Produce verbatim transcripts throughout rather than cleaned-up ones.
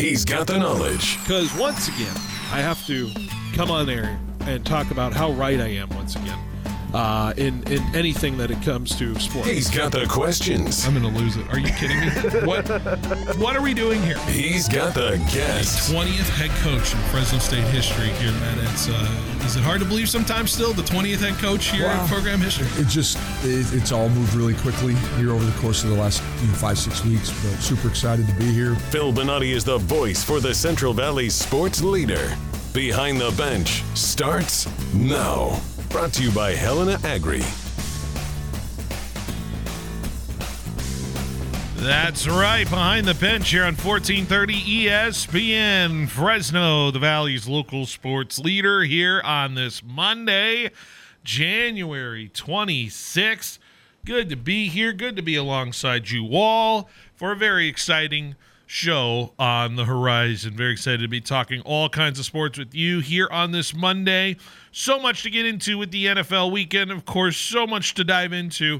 He's got the knowledge. Because once again, I have to come on there and talk about how right I am once again uh, in, in anything that it comes to sports. He's got the questions. I'm going to lose it. Are you kidding me? What What are we doing here? He's got the guests. twentieth head coach in Fresno State history here, Matt. It's, uh, is it hard to believe sometimes still, the twentieth head coach here wow. in program history? It just, it, it's all moved really quickly here over the course of the last you know, five, six weeks. But super excited to be here. Phil Bonatti is the voice for the Central Valley sports leader. Behind the Bench starts now. Brought to you by Helena Agri. That's right. Behind the Bench here on fourteen thirty E S P N. Fresno, the Valley's local sports leader, here on this Monday, January twenty-sixth. Good to be here. Good to be alongside you all for a very exciting show on the horizon. Very excited to be talking all kinds of sports with you here on this Monday. So much to get into with the N F L weekend. Of course, so much to dive into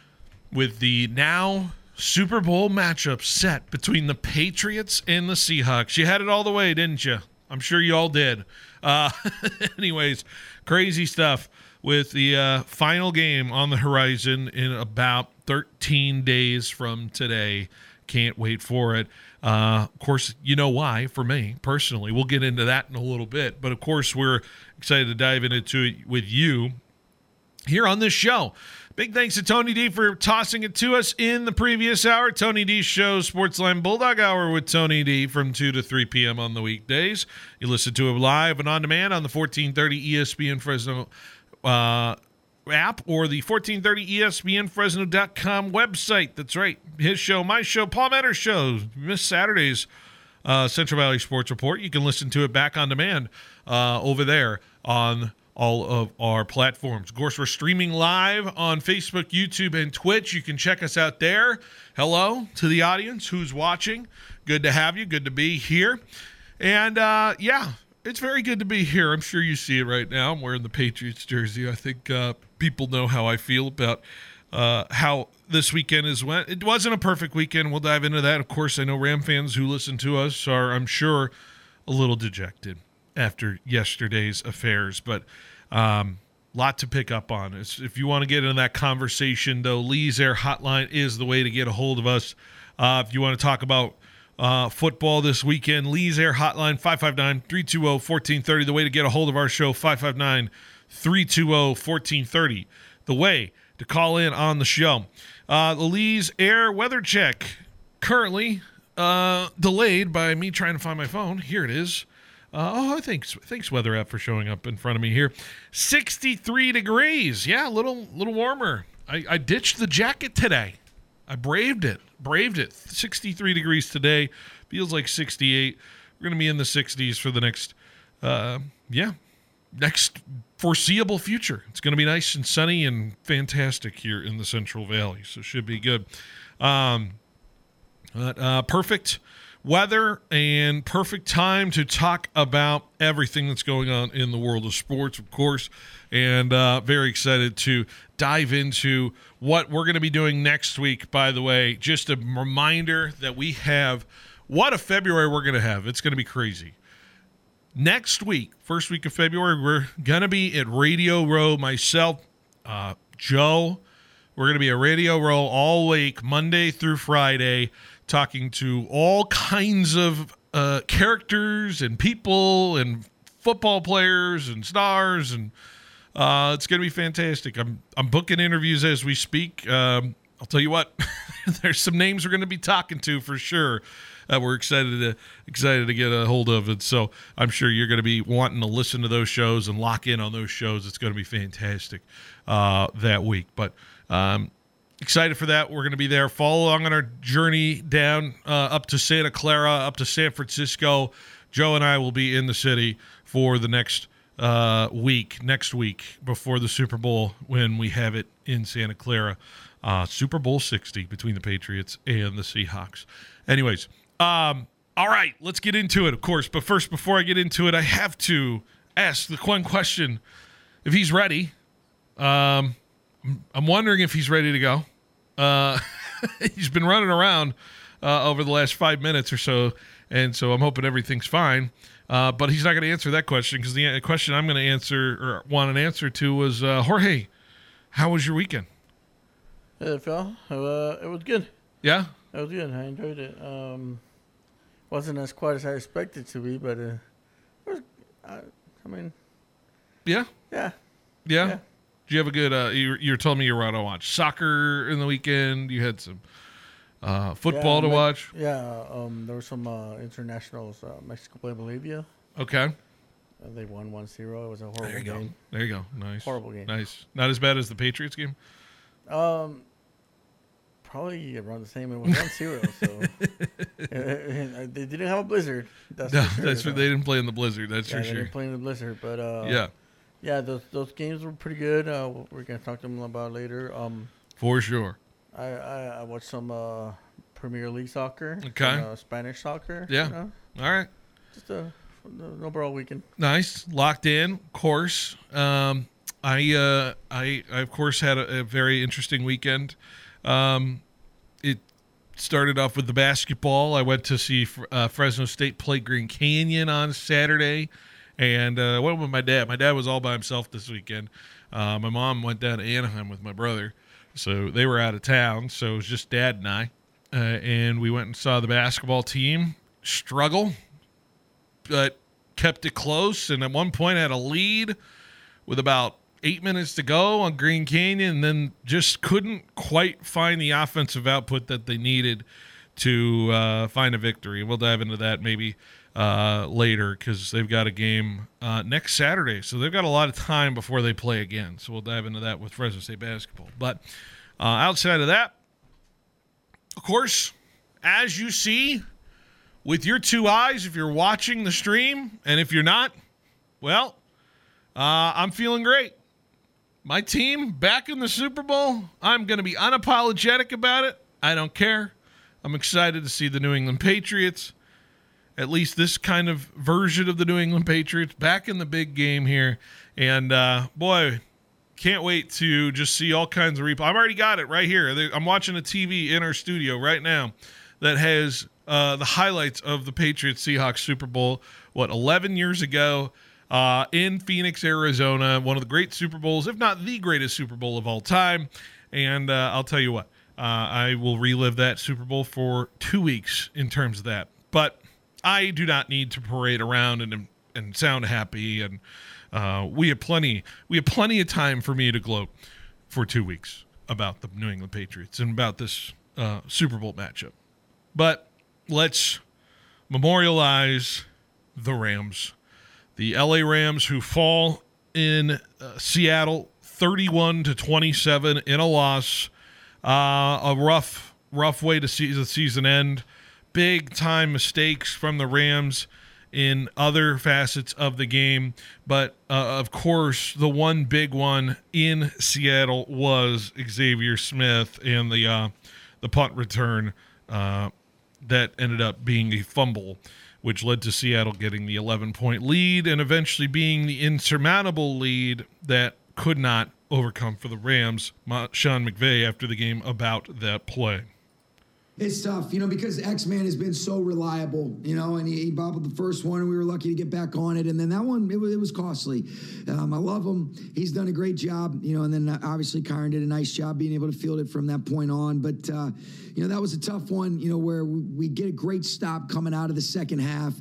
with the now Super Bowl matchup set between the Patriots and the Seahawks. You had it all the way, didn't you? I'm sure you all did. Uh, anyways, crazy stuff with the uh, final game on the horizon in about thirteen days from today. Can't wait for it. Uh, of course, you know why, for me personally. We'll get into that in a little bit. But, of course, we're excited to dive into it with you here on this show. Big thanks to Tony D for tossing it to us in the previous hour. Tony D's show, Sportsline Bulldog Hour with Tony D from two to three p.m. on the weekdays. You listen to it live and on demand on the fourteen thirty E S P N Fresno uh, app or the fourteen thirty E S P N Fresno dot com website. That's right. His show, my show, Paul Metter's show. You missed Saturday's uh, Central Valley Sports Report. You can listen to it back on demand uh, over there on all of our platforms. Of course, we're streaming live on Facebook, YouTube, and Twitch. You can check us out there. Hello to the audience who's watching. Good to have you. Good to be here. And, uh, yeah, it's very good to be here. I'm sure you see it right now. I'm wearing the Patriots jersey. I think uh, people know how I feel about uh, how this weekend is went. It wasn't a perfect weekend. We'll dive into that. Of course, I know Ram fans who listen to us are, I'm sure, a little dejected after yesterday's affairs, but um, lot to pick up on. It's, if you want to get into that conversation, though, Lee's Air Hotline is the way to get a hold of us. Uh, if you want to talk about uh, football this weekend, Lee's Air Hotline, five five nine, three two zero, one four three zero. The way to get a hold of our show, five five nine, three two zero, one four three zero. The way to call in on the show. Uh, the Lee's Air weather check, currently uh, delayed by me trying to find my phone. Here it is. Uh, oh, thanks, thanks Weather App for showing up in front of me here. sixty-three degrees. Yeah, a little, little warmer. I, I ditched the jacket today. I braved it, braved it. sixty-three degrees today. Feels like sixty-eight. We're going to be in the sixties for the next, uh, yeah, next foreseeable future. It's going to be nice and sunny and fantastic here in the Central Valley, so should be good. Um, but, uh, perfect weather and perfect time to talk about everything that's going on in the world of sports, of course, and uh, very excited to dive into what we're going to be doing next week. By the way, just a reminder that we have what a February we're going to have. It's going to be crazy. Next week, first week of February, we're going to be at Radio Row. Myself, uh, Joe, we're going to be at Radio Row all week, Monday through Friday, talking to all kinds of uh, characters and people and football players and stars, and uh, it's going to be fantastic. I'm I'm booking interviews as we speak. Um, I'll tell you what, there's some names we're going to be talking to for sure that we're excited to excited to get a hold of, and so I'm sure you're going to be wanting to listen to those shows and lock in on those shows. It's going to be fantastic uh, that week, but. Um, Excited for that. We're going to be there. Follow along on our journey down uh, up to Santa Clara, up to San Francisco. Joe and I will be in the city for the next uh, week, next week before the Super Bowl when we have it in Santa Clara. Uh, Super Bowl sixty between the Patriots and the Seahawks. Anyways, um, all right, let's get into it, of course. But first, before I get into it, I have to ask the one question. If he's ready, um, I'm wondering if he's ready to go. Uh, he's been running around uh, over the last five minutes or so, and so I'm hoping everything's fine. Uh, but he's not going to answer that question because the question I'm going to answer or want an answer to was, uh, Jorge, how was your weekend? It felt, uh, it was good. Yeah? It was good. I enjoyed it. Um, wasn't as quiet as I expected to be, but uh, it was, uh, I mean, Yeah? yeah. Yeah? Yeah. Did you have a good, uh, you, you were telling me you were out to watch soccer in the weekend. You had some uh, football yeah, to Me- watch. Yeah, um, there were some uh, internationals. Uh, Mexico played Bolivia. Okay. Uh, they won one zero. It was a horrible There you go. game. There you go. Nice. Horrible game. Nice. Not as bad as the Patriots game? Um, probably around the same. It was one zero, so uh, they didn't have a blizzard. That's No, for sure. that's for, they didn't play in the blizzard. That's yeah, for they sure. didn't play in the blizzard, but uh, Yeah, yeah, those those games were pretty good. Uh, we're gonna talk to them about later. Um, for sure. I, I, I watched some uh, Premier League soccer. Okay. And, uh, Spanish soccer. Yeah. You know? All right. Just a an overall weekend. Nice. Locked in, of course. Um, I, uh, I, I, of course, had a, a very interesting weekend. Um, it started off with the basketball. I went to see uh, Fresno State play Green Canyon on Saturday, and uh, went with my dad. My dad was all by himself this weekend. Uh, my mom went down to Anaheim with my brother, so they were out of town. So it was just Dad and I, uh, and we went and saw the basketball team struggle, but kept it close. And at one point, I had a lead with about eight minutes to go on Green Canyon, and then just couldn't quite find the offensive output that they needed to uh, find a victory. We'll dive into that maybe uh, later because they've got a game uh, next Saturday. So they've got a lot of time before they play again. So we'll dive into that with Fresno State basketball. But uh, outside of that, of course, as you see with your two eyes, if you're watching the stream, and if you're not, well, uh, I'm feeling great. My team back in the Super Bowl. I'm going to be unapologetic about it. I don't care. I'm excited to see the New England Patriots, at least this kind of version of the New England Patriots, back in the big game here. And, uh, boy, can't wait to just see all kinds of replay. I've already got it right here. I'm watching a T V in our studio right now that has uh, the highlights of the Patriots-Seahawks Super Bowl, what, eleven years ago. Uh, in Phoenix, Arizona, one of the great Super Bowls, if not the greatest Super Bowl of all time. And uh, I'll tell you what, uh, I will relive that Super Bowl for two weeks in terms of that. But I do not need to parade around and and sound happy. And uh, we have plenty, we have plenty of time for me to gloat for two weeks about the New England Patriots and about this uh, Super Bowl matchup. But let's memorialize the Rams. The L A Rams, who fall in uh, Seattle thirty-one to twenty-seven in a loss. Uh, a rough, rough way to see the season end. Big time mistakes from the Rams in other facets of the game. But, uh, of course, the one big one in Seattle was Xavier Smith and the, uh, the punt return uh, that ended up being a fumble, which led to Seattle getting the eleven-point lead and eventually being the insurmountable lead that could not overcome for the Rams. Sean McVay after the game about that play. It's tough, you know, because X-Man has been so reliable, you know, and he, he bobbled the first one, and we were lucky to get back on it. And then that one, it was, it was costly. Um, I love him. He's done a great job, you know, and then obviously Kyron did a nice job being able to field it from that point on. But, uh, you know, that was a tough one, you know, where we, we get a great stop coming out of the second half.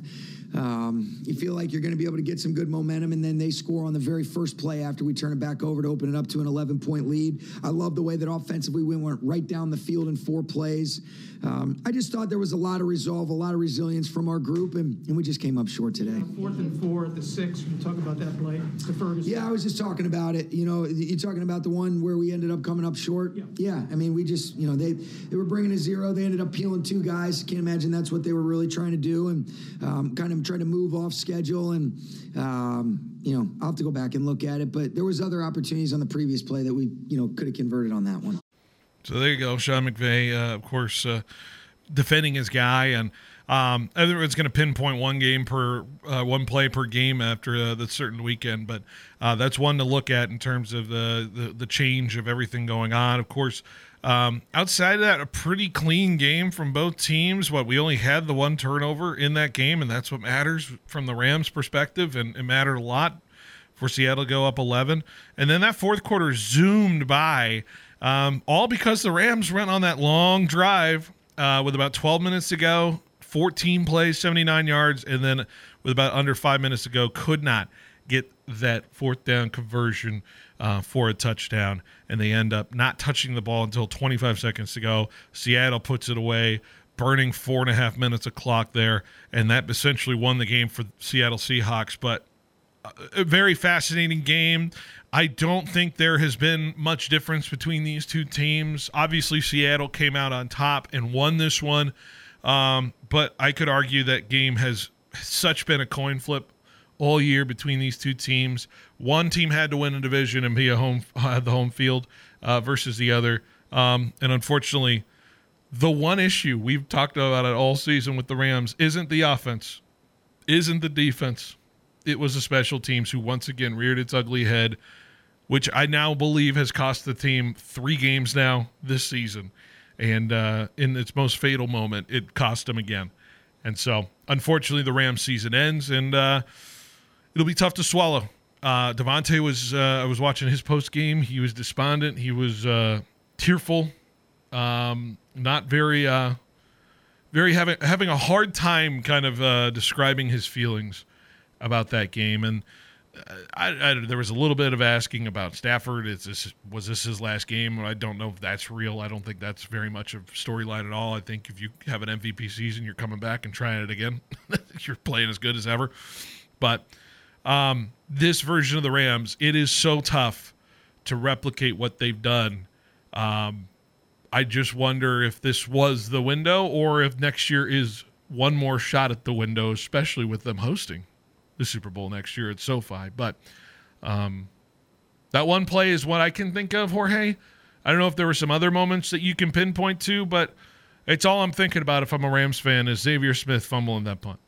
Um, you feel like you're going to be able to get some good momentum, and then they score on the very first play after we turn it back over to open it up to an eleven-point lead. I love the way that offensively we went right down the field in four plays. Um, I just thought there was a lot of resolve, a lot of resilience from our group, and, and we just came up short today. Fourth and four at the six. You talk about that play, the Ferguson. Yeah, I was just talking about it. You know, you're talking about the one where we ended up coming up short. Yeah. Yeah, I mean, we just, you know, they they were bringing a zero. They ended up peeling two guys. Can't imagine that's what they were really trying to do, and um, kind of trying to move off schedule. And um, you know, I'll have to go back and look at it. But there was other opportunities on the previous play that we, you know, could have converted on that one. So there you go, Sean McVay, uh, of course, uh, defending his guy, and um, everyone's going to pinpoint one game per uh, one play per game after uh, the certain weekend, but uh, that's one to look at in terms of the, the the change of everything going on. Of course, Um, outside of that, a pretty clean game from both teams. What we only had the one turnover in that game, and that's what matters from the Rams' perspective, and it mattered a lot for Seattle to go up eleven. And then that fourth quarter zoomed by, um, all because the Rams went on that long drive uh, with about twelve minutes to go, fourteen plays, seventy-nine yards, and then with about under five minutes to go, could not get that fourth down conversion uh, for a touchdown, and they end up not touching the ball until twenty-five seconds to go. Seattle puts it away, burning four and a half minutes of clock there, and that essentially won the game for Seattle Seahawks. But a very fascinating game. I don't think there has been much difference between these two teams. Obviously, Seattle came out on top and won this one, um, but I could argue that game has such been a coin flip all year between these two teams. One team had to win a division and be a home had the home field uh, versus the other. Um, and unfortunately, the one issue we've talked about it all season with the Rams isn't the offense, isn't the defense. It was the special teams who once again reared its ugly head, which I now believe has cost the team three games now this season. And uh, in its most fatal moment, it cost them again. And so, unfortunately, the Rams season ends, and uh, it'll be tough to swallow. Uh, Devontae was, uh, I was watching his post game. He was despondent. He was uh, tearful, um, not very, uh, very having having a hard time kind of uh, describing his feelings about that game. And uh, I, I, there was a little bit of asking about Stafford. Is this was this his last game? I don't know if that's real. I don't think that's very much of storyline at all. I think if you have an M V P season, you're coming back and trying it again. You're playing as good as ever. But Um, this version of the Rams, it is so tough to replicate what they've done. Um, I just wonder if this was the window or if next year is one more shot at the window, especially with them hosting the Super Bowl next year at SoFi. But um, that one play is what I can think of, Jorge. I don't know if there were some other moments that you can pinpoint to, but it's all I'm thinking about if I'm a Rams fan is Xavier Smith fumbling that punt.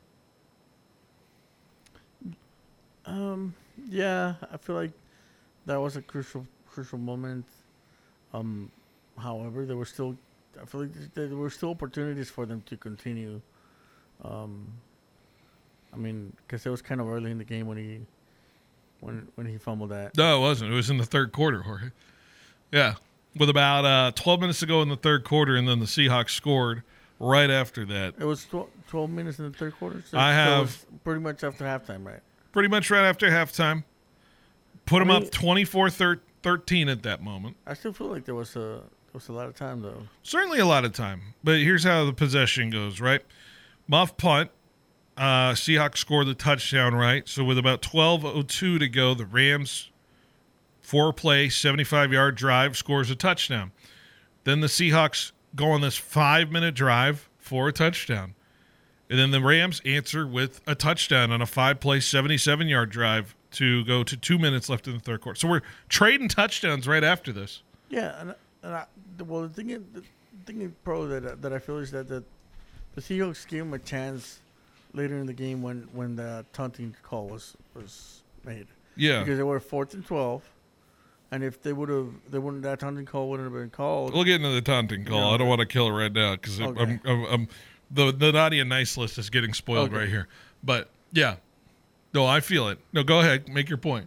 Um. Yeah, I feel like that was a crucial, crucial moment. Um. However, there were still, I feel like there were still opportunities for them to continue. Um. I mean, because it was kind of early in the game when he, when when he fumbled that. No, it wasn't. It was in the third quarter, Jorge. Yeah, with about uh, twelve minutes to go in the third quarter, and then the Seahawks scored right after that. It was twelve, twelve minutes in the third quarter. So I have so it was pretty much after halftime, right? Pretty much right after halftime. Put them I mean, up twenty-four thirteen at that moment. I still feel like there was a there was a lot of time though. Certainly a lot of time. But here's how the possession goes, right? Muff punt. Uh, Seahawks scored the touchdown, right? So with about twelve oh two to go, the Rams, four-play, seventy-five-yard drive, scores a touchdown. Then the Seahawks go on this five-minute drive for a touchdown. And then the Rams answer with a touchdown on a five-play, seventy-seven-yard drive to go to two minutes left in the third quarter. So we're trading touchdowns right after this. Yeah, and, and I, well, the thing, is, the thing, in pro that that I feel is that the, the Seahawks gave them a chance later in the game when, when the taunting call was, was made. Yeah, because they were fourth and twelve, and if they would have, they wouldn't that taunting call wouldn't have been called. We'll get into the taunting call. Yeah. I don't want to kill it right now because Okay. I'm, I'm, I'm the the naughty and nice list is getting spoiled Okay. right here. But yeah, no, I feel it. No, go ahead, make your point.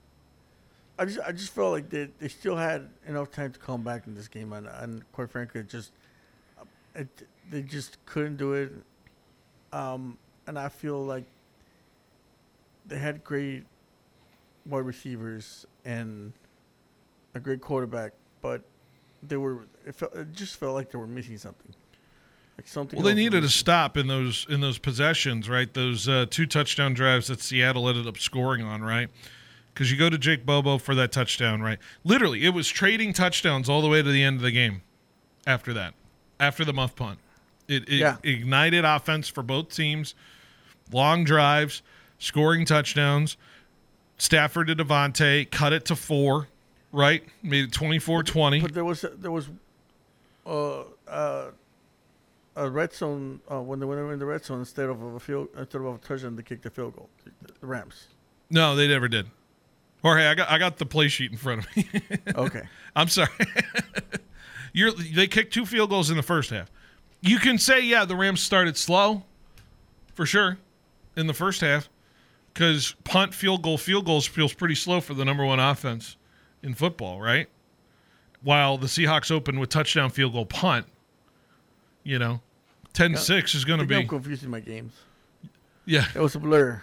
I just I just felt like they, they still had enough time to come back in this game, and, and quite frankly, it just it, they just couldn't do it. Um, and I feel like they had great wide receivers and a great quarterback, but they were it, felt, it just felt like they were missing something. Like something. Well, they else needed a was- stop in those in those possessions, right? Those uh, two touchdown drives that Seattle ended up scoring on, right? Because you go to Jake Bobo for that touchdown, right? Literally, it was trading touchdowns all the way to the end of the game after that, after the muff punt. It, it Yeah. ignited offense for both teams, long drives, scoring touchdowns. Stafford to Devontae, cut it to four, right? Made it twenty-four twenty. But there was there was uh, uh, a red zone uh, when they when they were in the red zone instead of a field instead of a touchdown, they kicked the field goal. The Rams. No, they never did. Jorge, I got I got the play sheet in front of me. Okay. I'm sorry. You're they kicked two field goals in the first half. You can say, yeah, the Rams started slow, for sure, in the first half, because punt, field goal, field goals feels pretty slow for the number one offense in football, right? While the Seahawks opened with touchdown, field goal, punt, you know, ten six is going to be. I'm confusing my games. Yeah. It was a blur.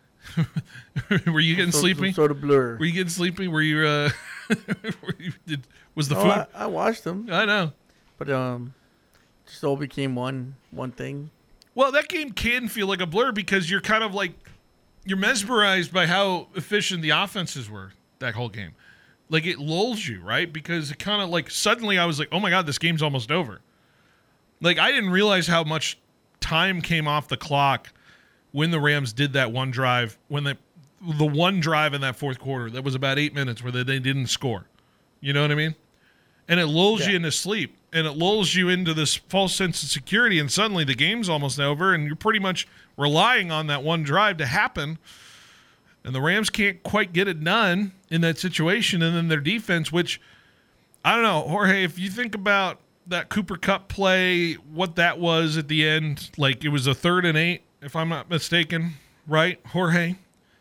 Were you getting some, sleepy? Some sort of blur. Were you getting sleepy? Were you, uh, were you did, was the oh, food? I, I watched them. I know. But, um, just all became one, one thing. Well, that game can feel like a blur because you're kind of like, you're mesmerized by how efficient the offenses were that whole game. Like, it lulls you, right? Because it kind of like, suddenly I was like, oh my God, this game's almost over. Like, I didn't realize how much time came off the clock when the Rams did that one drive, when the the one drive in that fourth quarter, that was about eight minutes where they, they didn't score. You know what I mean? And it lulls yeah. you into sleep, and it lulls you into this false sense of security, and suddenly the game's almost over, and you're pretty much relying on that one drive to happen, and the Rams can't quite get it done in that situation, and then their defense, which, I don't know, Jorge, if you think about that Cooper Kupp play, what that was at the end, like it was a third and eight, if I'm not mistaken, right, Jorge?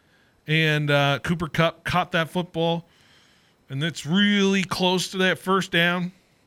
And uh, Cooper Kupp caught that football, and it's really close to that first down.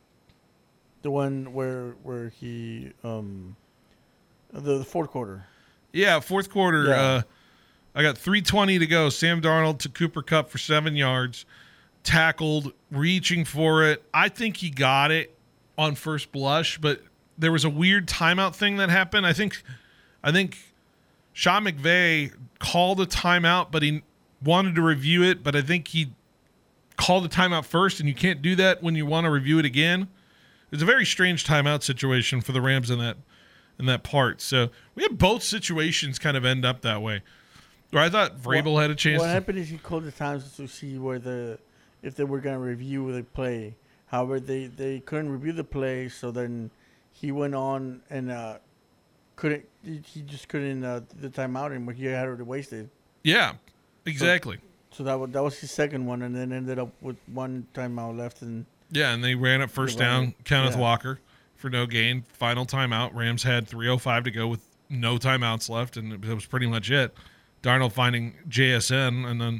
The one where where he um, the, the fourth quarter. Yeah, fourth quarter. Yeah. Uh, I got three twenty to go. Sam Darnold to Cooper Kupp for seven yards, tackled, reaching for it. I think he got it on first blush, but there was a weird timeout thing that happened. I think, I think Sean McVay called a timeout, but he wanted to review it. But I think he called the timeout first, and you can't do that when you want to review it again. It's a very strange timeout situation for the Rams in that in that part. So we had both situations kind of end up that way. Or I thought Vrabel what, had a chance. What to, happened is he called the times to see where the if they were going to review the play. However, they, they couldn't review the play, so then he went on and uh, couldn't. He just couldn't uh, the timeout anymore. He had already wasted. Yeah, exactly. So, so that was that was his second one, and then ended up with one timeout left. And yeah, and they ran it first down. Kenneth yeah. Walker for no gain. Final timeout. Rams had three oh five to go with no timeouts left, and it was pretty much it. Darnold finding J S N, and then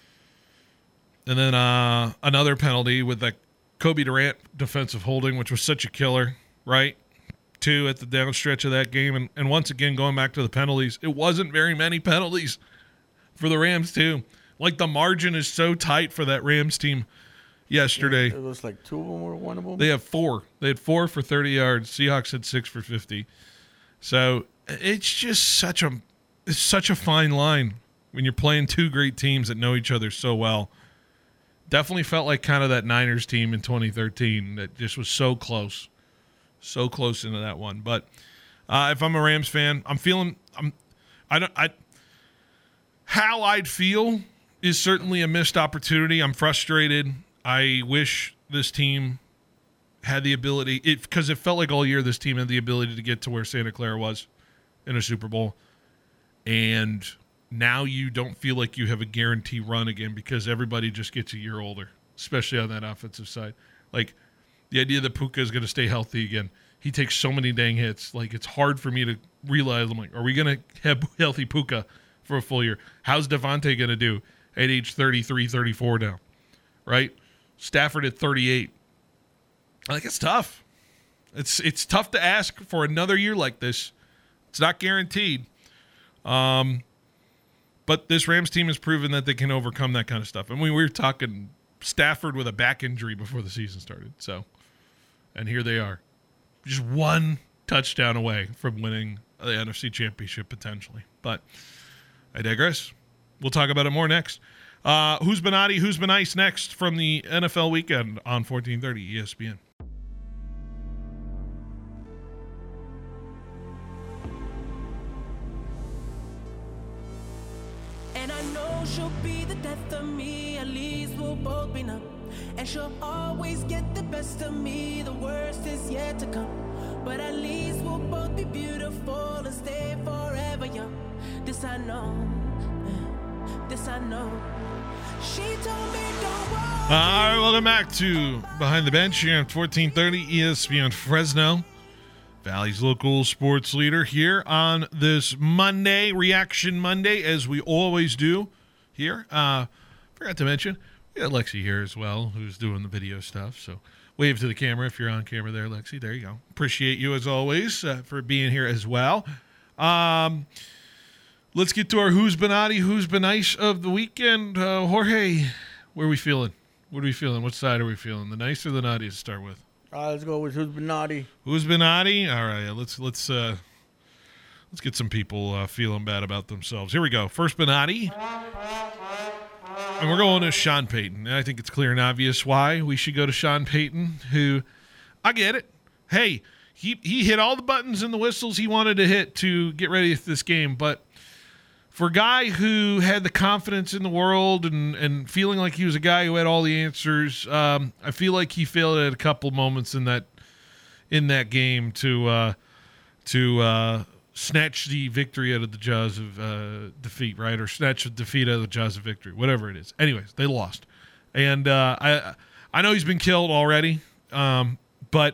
and then uh, another penalty with that Kobe Durant defensive holding, which was such a killer, right? Two at the down stretch of that game. And, and once again, going back to the penalties, it wasn't very many penalties for the Rams, too. Like, the margin is so tight for that Rams team yesterday. It was like two of them or one of them? They have four. They had four for thirty yards. Seahawks had six for fifty. So it's just such a it's such a fine line when you're playing two great teams that know each other so well. Definitely felt like kind of that Niners team in twenty thirteen that just was so close. So close into that one. But uh, if I'm a Rams fan, I'm feeling I'm I don't I how I'd feel is certainly a missed opportunity. I'm frustrated. I wish this team had the ability it because it felt like all year this team had the ability to get to where Santa Clara was in a Super Bowl. And now you don't feel like you have a guarantee run again because everybody just gets a year older, especially on that offensive side. Like, the idea that Puka is going to stay healthy again, he takes so many dang hits. Like, it's hard for me to realize, I'm like, are we going to have healthy Puka for a full year? How's Devontae going to do at age thirty-three, thirty-four now, right? Stafford at thirty-eight. Like, it's tough. It's it's tough to ask for another year like this. It's not guaranteed. Um, but this Rams team has proven that they can overcome that kind of stuff. And we were talking Stafford with a back injury before the season started. So, and here they are. Just one touchdown away from winning the N F C Championship potentially. But I digress. We'll talk about it more next. Uh, who's been naughty? Who's been nice next from the N F L weekend on fourteen thirty E S P N. And I know she'll be the death of me, at least we'll both be numb. And she'll always get the best of me, the worst is yet to come. But at least we'll both be beautiful and stay forever young. This I know, this I know. She told me don't worry. All right, welcome back to Behind the Bench here on fourteen thirty E S P N Fresno. Valley's local sports leader here on this Monday, Reaction Monday, as we always do here. Uh, forgot to mention, we got Lexi here as well, who's doing the video stuff. So wave to the camera if you're on camera there, Lexi. There you go. Appreciate you as always uh, for being here as well. Um, let's get to our Who's Been Naughty, Who's Been Nice of the weekend. Uh, Jorge, where are we feeling? What are we feeling? What side are we feeling? The nice or the naughty to start with? All right, let's go with who's been naughty. Who's been naughty? All right, let's let's uh, let's get some people uh, feeling bad about themselves. Here we go. First been naughty, and we're going to Sean Payton. And I think it's clear and obvious why we should go to Sean Payton. Who, I get it. Hey, he he hit all the buttons and the whistles he wanted to hit to get ready for this game, but for a guy who had the confidence in the world and, and feeling like he was a guy who had all the answers, um, I feel like he failed at a couple moments in that in that game to uh, to uh, snatch the victory out of the jaws of uh, defeat, right? Or snatch the defeat out of the jaws of victory, whatever it is. Anyways, they lost, and uh, I I know he's been killed already, um, but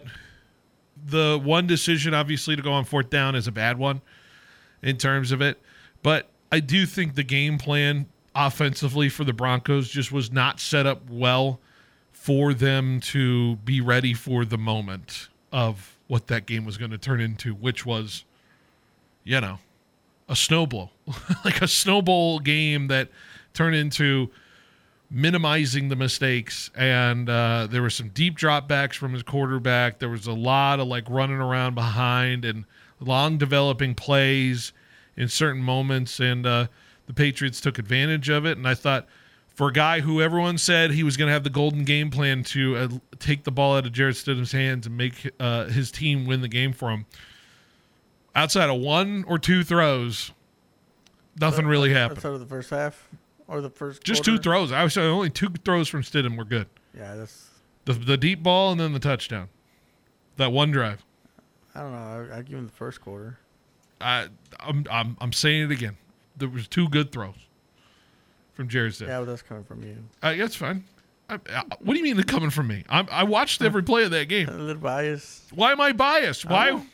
the one decision, obviously, to go on fourth down is a bad one in terms of it, but I do think the game plan offensively for the Broncos just was not set up well for them to be ready for the moment of what that game was going to turn into, which was, you know, a snowball, like a snowball game that turned into minimizing the mistakes. And uh, there were some deep dropbacks from his quarterback. There was a lot of like running around behind and long developing plays in certain moments, and uh, the Patriots took advantage of it. And I thought, for a guy who everyone said he was going to have the golden game plan to uh, take the ball out of Jarrett Stidham's hands and make uh, his team win the game for him, outside of one or two throws, nothing really happened. Outside of the first half or the first Just quarter? two throws. I was saying only two throws from Stidham were good. Yeah, that's. The the deep ball and then the touchdown. That one drive. I don't know. I, I give him the first quarter. I, I'm, I'm I'm saying it again. There was two good throws from Jarrett Stidham. Yeah, but that's coming from you. Uh, that's fine. I, I, what do you mean they're coming from me? I, I watched every play of that game. A little biased. Why am I biased? Why? Oh.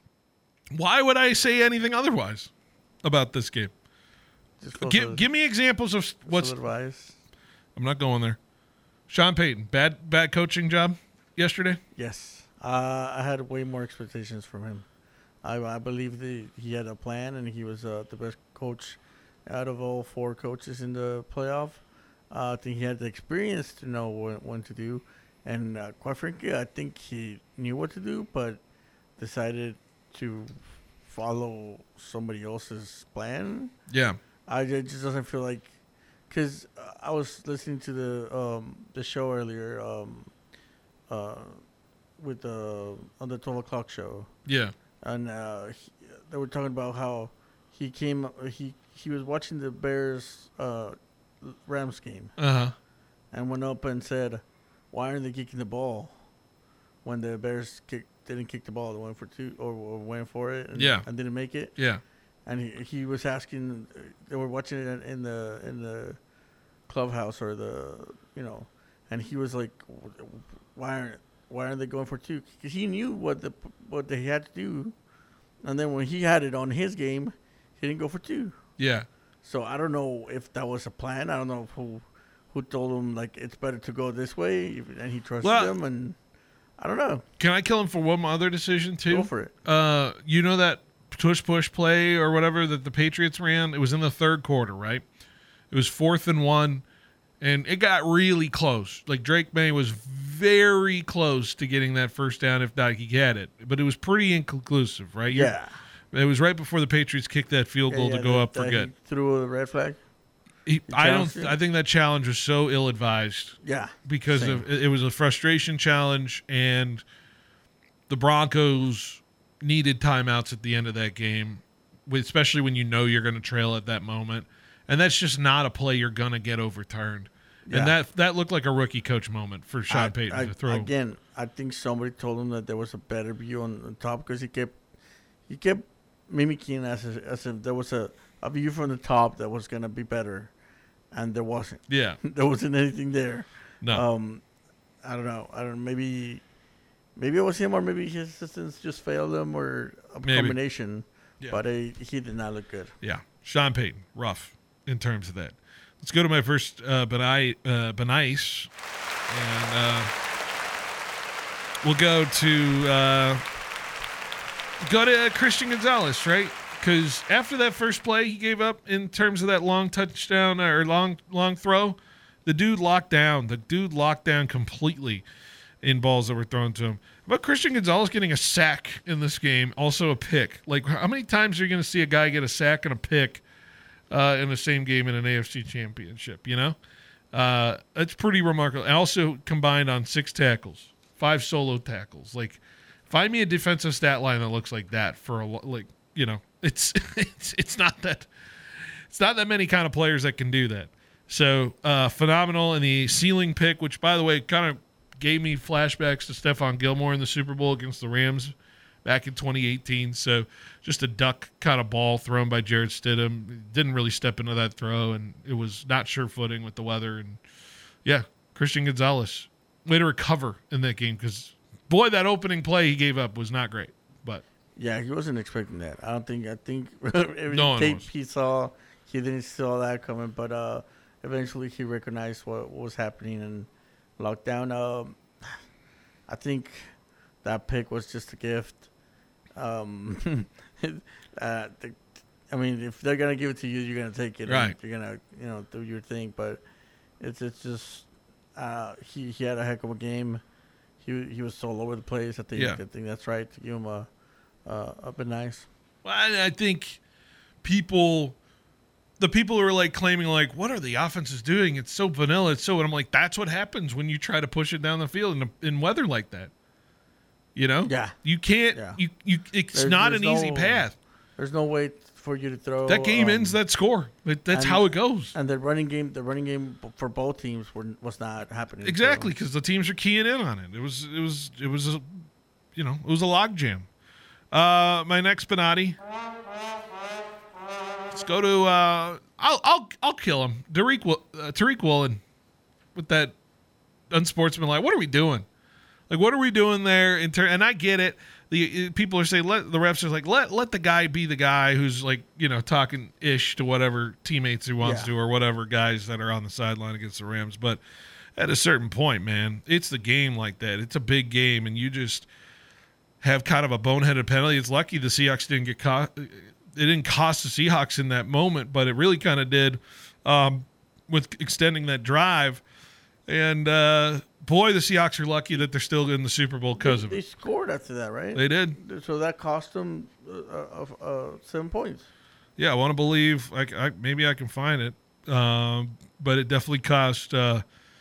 Why would I say anything otherwise about this game? Just feels a Give little- give me examples of just what's. a little biased. I'm not going there. Sean Payton, bad bad coaching job yesterday. Yes. Uh, I had way more expectations from him. I, I believe the, he had a plan, and he was uh, the best coach out of all four coaches in the playoff. Uh, I think he had the experience to know what, what to do. And uh, quite frankly, I think he knew what to do, but decided to follow somebody else's plan. Yeah. I it just doesn't feel like, because uh, I was listening to the um, the show earlier um, uh, with the on the twelve o'clock show, Yeah. and uh, he, they were talking about how he came he he was watching the Bears uh, Rams game Uh huh. and went up and said, "Why aren't they kicking the ball when the Bears kick, didn't kick the ball? They went for two or, or went for it, and, Yeah. and didn't make it." Yeah. And he, he was asking, they were watching it in the in the clubhouse or the, you know, and he was like, why aren't why aren't they going for two? Because he knew what the what they had to do, and then when he had it on his game, he didn't go for two. Yeah. So I don't know if that was a plan. I don't know who who told him like it's better to go this way, and he trusted Well, them, and I don't know. Can I kill him for one other decision too? Go for it. Uh, you know that push push play or whatever that the Patriots ran? It was in the third quarter, right? It was fourth and one, and it got really close. Like Drake May was very close to getting that first down, if not he had it. But it was pretty inconclusive, right? You're- Yeah. It was right before the Patriots kicked that field goal Yeah, to go that- up for that good. he threw a red flag. He, I don't. challenged it? I think that challenge was so ill-advised. Yeah, because same. of it it was a frustration challenge, and the Broncos needed timeouts at the end of that game, especially when you know you're going to trail at that moment, and that's just not a play you're going to get overturned. Yeah. And that that looked like a rookie coach moment for Sean I- Payton I- to throw. Again, I think somebody told him that there was a better view on the top because he kept he kept mimicking as if, as if there was a, a view from the top that was going to be better. and there wasn't. Yeah. There wasn't anything there. No. Um, I don't know. I don't know. Maybe, maybe it was him, or maybe his assistants just failed him, or a Maybe. combination. Yeah. But uh, he did not look good. Yeah. Sean Payton, rough in terms of that. Let's go to my first uh, Benai, uh, Benice. And uh, we'll go to uh, go to Christian Gonzalez, right? Because after that first play he gave up in terms of that long touchdown or long long throw, the dude locked down. The dude locked down completely in balls that were thrown to him. But Christian Gonzalez getting a sack in this game, also a pick. Like, how many times are you going to see a guy get a sack and a pick uh, in the same game in an A F C championship, you know? Uh, that's pretty remarkable. And also combined on six tackles, five solo tackles. Like, find me a defensive stat line that looks like that for a like, you know, it's it's it's not that it's not that many kind of players that can do that. So uh, phenomenal. And the ceiling pick, which by the way kind of gave me flashbacks to Stephon Gilmore in the Super Bowl against the Rams back in twenty eighteen. So just a duck kind of ball thrown by Jared Stidham. Didn't really step into that throw, and it was not sure footing with the weather. And yeah, Christian Gonzalez, way to recover in that game, because boy, that opening play he gave up was not great. But yeah, he wasn't expecting that. I don't think. I think every No one tape was. he saw, he didn't see all that coming. But uh, eventually, he recognized what, what was happening and locked down. Um, I think that pick was just a gift. Um, uh, the, I mean, if they're gonna give it to you, you're gonna take it. Right. And you're gonna, you know, do your thing. But it's it's just uh, he he had a heck of a game. He he was so all over the place. I think Yeah. I think that's right to give him a uh, a bit nice. well, I, I think people, the people who are like claiming like, what are the offenses doing? It's so vanilla. It's so, and I'm like, that's what happens when you try to push it down the field in, in weather like that. You know? Yeah. You can't. Yeah. You you. It's There's- not there's an easy no- path. There's no way for you to throw. That game um, ends that score. It, that's and- how it goes. And the running game, the running game for both teams were was not happening. Exactly, So, because the teams are keying in on it. It was it was it was a, you know, it was a logjam. Uh, my next Benatti. Let's go to. Uh, I'll I'll I'll kill him. Tariq Wo- uh, Tariq Woolen with that unsportsmanlike. What are we doing? Like, what are we doing there? In ter- and I get it. The uh, people are saying let the refs are like let let the guy be the guy who's like, you know, talking ish to whatever teammates he wants Yeah. to, or whatever guys that are on the sideline against the Rams. But at a certain point, man, it's the game like that. It's a big game, and you just have kind of a boneheaded penalty. It's lucky the Seahawks didn't get caught. It didn't cost the Seahawks in that moment, but it really kind of did um, with extending that drive. And uh, boy, the Seahawks are lucky that they're still in the Super Bowl because of They it. scored after that, right? They did. So that cost them uh, uh, uh, seven points. Yeah, I want to believe. I, I, maybe I can find it, um, but it definitely cost uh,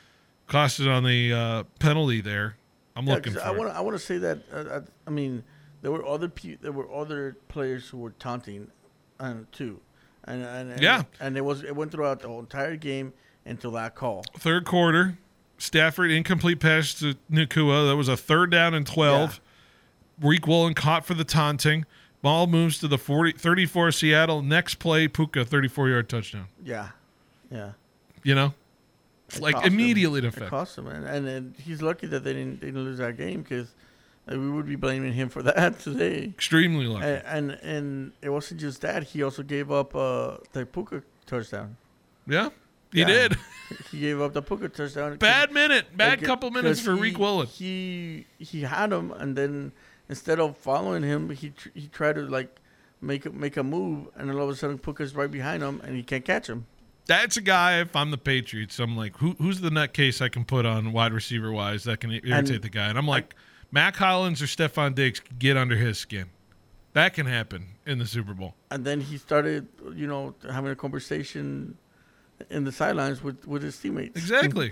cost it on the uh, penalty there. I'm Yeah, looking 'cause for I it. want I want to say that uh, I, I mean there were other pe- there were other players who were taunting, uh, too, and and, and Yeah. and it was it went throughout the whole entire game until that call. Third quarter, Stafford incomplete pass to Nakua. That was a third down and twelve. Reek Woolen caught for the taunting. Ball moves to the forty, thirty-four Seattle. Next play, Puka, thirty-four-yard touchdown. Yeah, yeah. You know? It Like, cost him. immediately to It affect. cost him, and, and, and he's lucky that they didn't they didn't lose that game, because we would be blaming him for that today. Extremely lucky. And, and and it wasn't just that; he also gave up uh, the Puka touchdown. Yeah, he Yeah. did. He gave up the Puka touchdown. Bad minute. Bad Like, couple minutes for because Reek he- Woolen. He he had him, and then instead of following him, he tr- he tried to like make a, make a move, and then all of a sudden Puka's right behind him, and he can't catch him. That's a guy, if I'm the Patriots, I'm like, who, who's the nutcase I can put on wide receiver wise that can irritate And- the guy? And I'm like, Mac Hollins or Stephon Diggs can get under his skin. That can happen in the Super Bowl. And then he started, you know, having a conversation in the sidelines with, with his teammates. Exactly.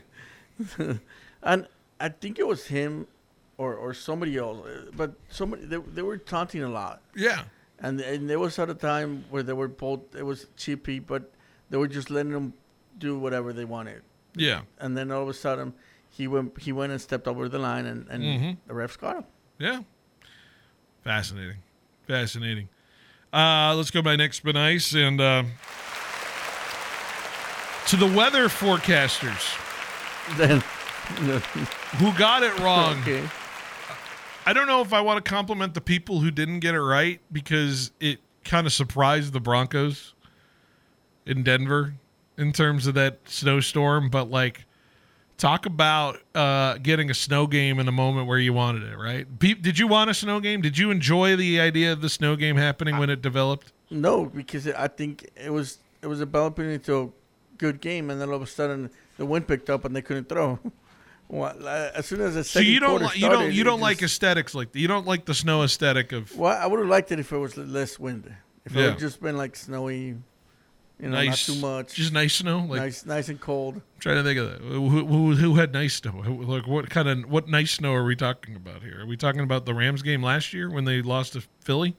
And I think it was him or, or somebody else, uh, but somebody they, they were taunting a lot. Yeah. And and there was at a time where they were both, it was chippy, but they were just letting them do whatever they wanted. Yeah. And then all of a sudden, he went he went and stepped over the line, and, and Mhm. the refs got him. Yeah. Fascinating. Fascinating. Uh, let's go by Nick Spanice. And uh, to the weather forecasters Then, no. who got it wrong. Okay. I don't know if I want to compliment the people who didn't get it right because it kind of surprised the Broncos in Denver in terms of that snowstorm. But, like, talk about uh, getting a snow game in a moment where you wanted it, right? Pe- Did you want a snow game? Did you enjoy the idea of the snow game happening when it developed? No, because it, I think it was it was developing into a good game, and then all of a sudden the wind picked up and they couldn't throw. Well, uh, as soon as the So second you don't quarter li- you started, don't you it don't just- like aesthetics like that. You don't like the snow aesthetic of Well, I would have liked it if it was less wind. If it Yeah. had just been like snowy, you know, nice, not too much, just nice snow. Like nice, nice and cold. I'm trying to think of that. Who, who, who had nice snow? Who, like what kind of what nice snow are we talking about here? Are we talking about the Rams game last year when they lost to Philly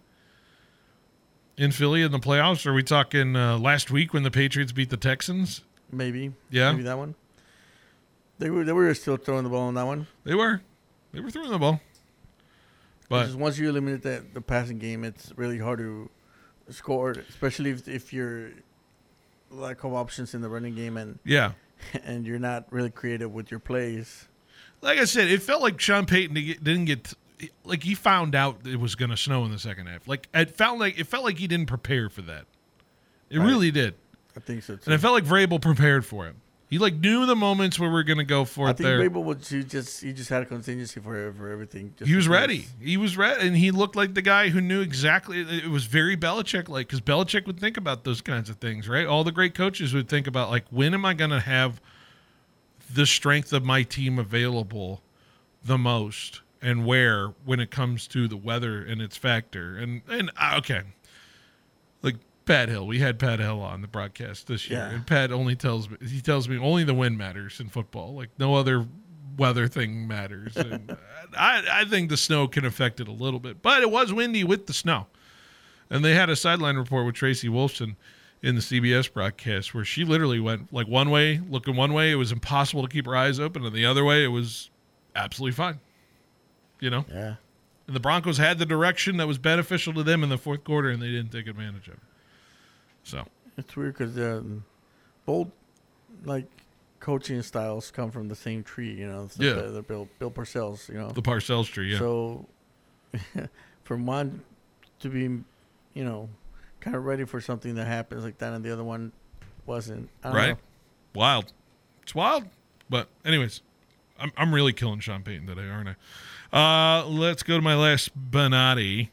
in Philly in the playoffs? Or are we talking uh, last week when the Patriots beat the Texans? Maybe, Yeah. maybe that one. They were they were still throwing the ball on that one. They were, they were throwing the ball. But Because once you eliminate the, the passing game, it's really hard to score, especially if if you're lack of options in the running game and yeah, and you're not really creative with your plays. like I said, it felt like Sean Payton didn't get like he found out it was going to snow in the second half. Like it felt like it felt like he didn't prepare for that. It Right. really did, I think so too. and it felt like Vrabel prepared for it. He like knew the moments where we're going to go for I it think there. Vrabel was he just he just had a contingency for for everything. Just He was because- ready. He was ready, and he looked like the guy who knew exactly. It was very Belichick-like because Belichick would think about those kinds of things, right? All the great coaches would think about like, when am I going to have the strength of my team available the most, and where when it comes to the weather and its factor. And and uh, okay, like Pat Hill, we had Pat Hill on the broadcast this year, Yeah. and Pat only tells me he tells me only the wind matters in football, like no other weather thing matters. And I I think the snow can affect it a little bit, but it was windy with the snow, and they had a sideline report with Tracy Wolfson in the C B S broadcast where she literally went like one way, looking one way, it was impossible to keep her eyes open, and the other way, it was absolutely fine. You know, Yeah. and the Broncos had the direction that was beneficial to them in the fourth quarter, and they didn't take advantage of it. So It's weird because um, both like coaching styles come from the same tree. You know, it's Yeah. the, the Bill Bill Parcells. You know, the Parcells tree, yeah, so from one to be, you know, kind of ready for something that happens like that, and the other one wasn't. I don't right? know. Wild. It's wild. But anyways, I'm I'm really killing Sean Payton today, aren't I? Uh, let's go to my last Benatti.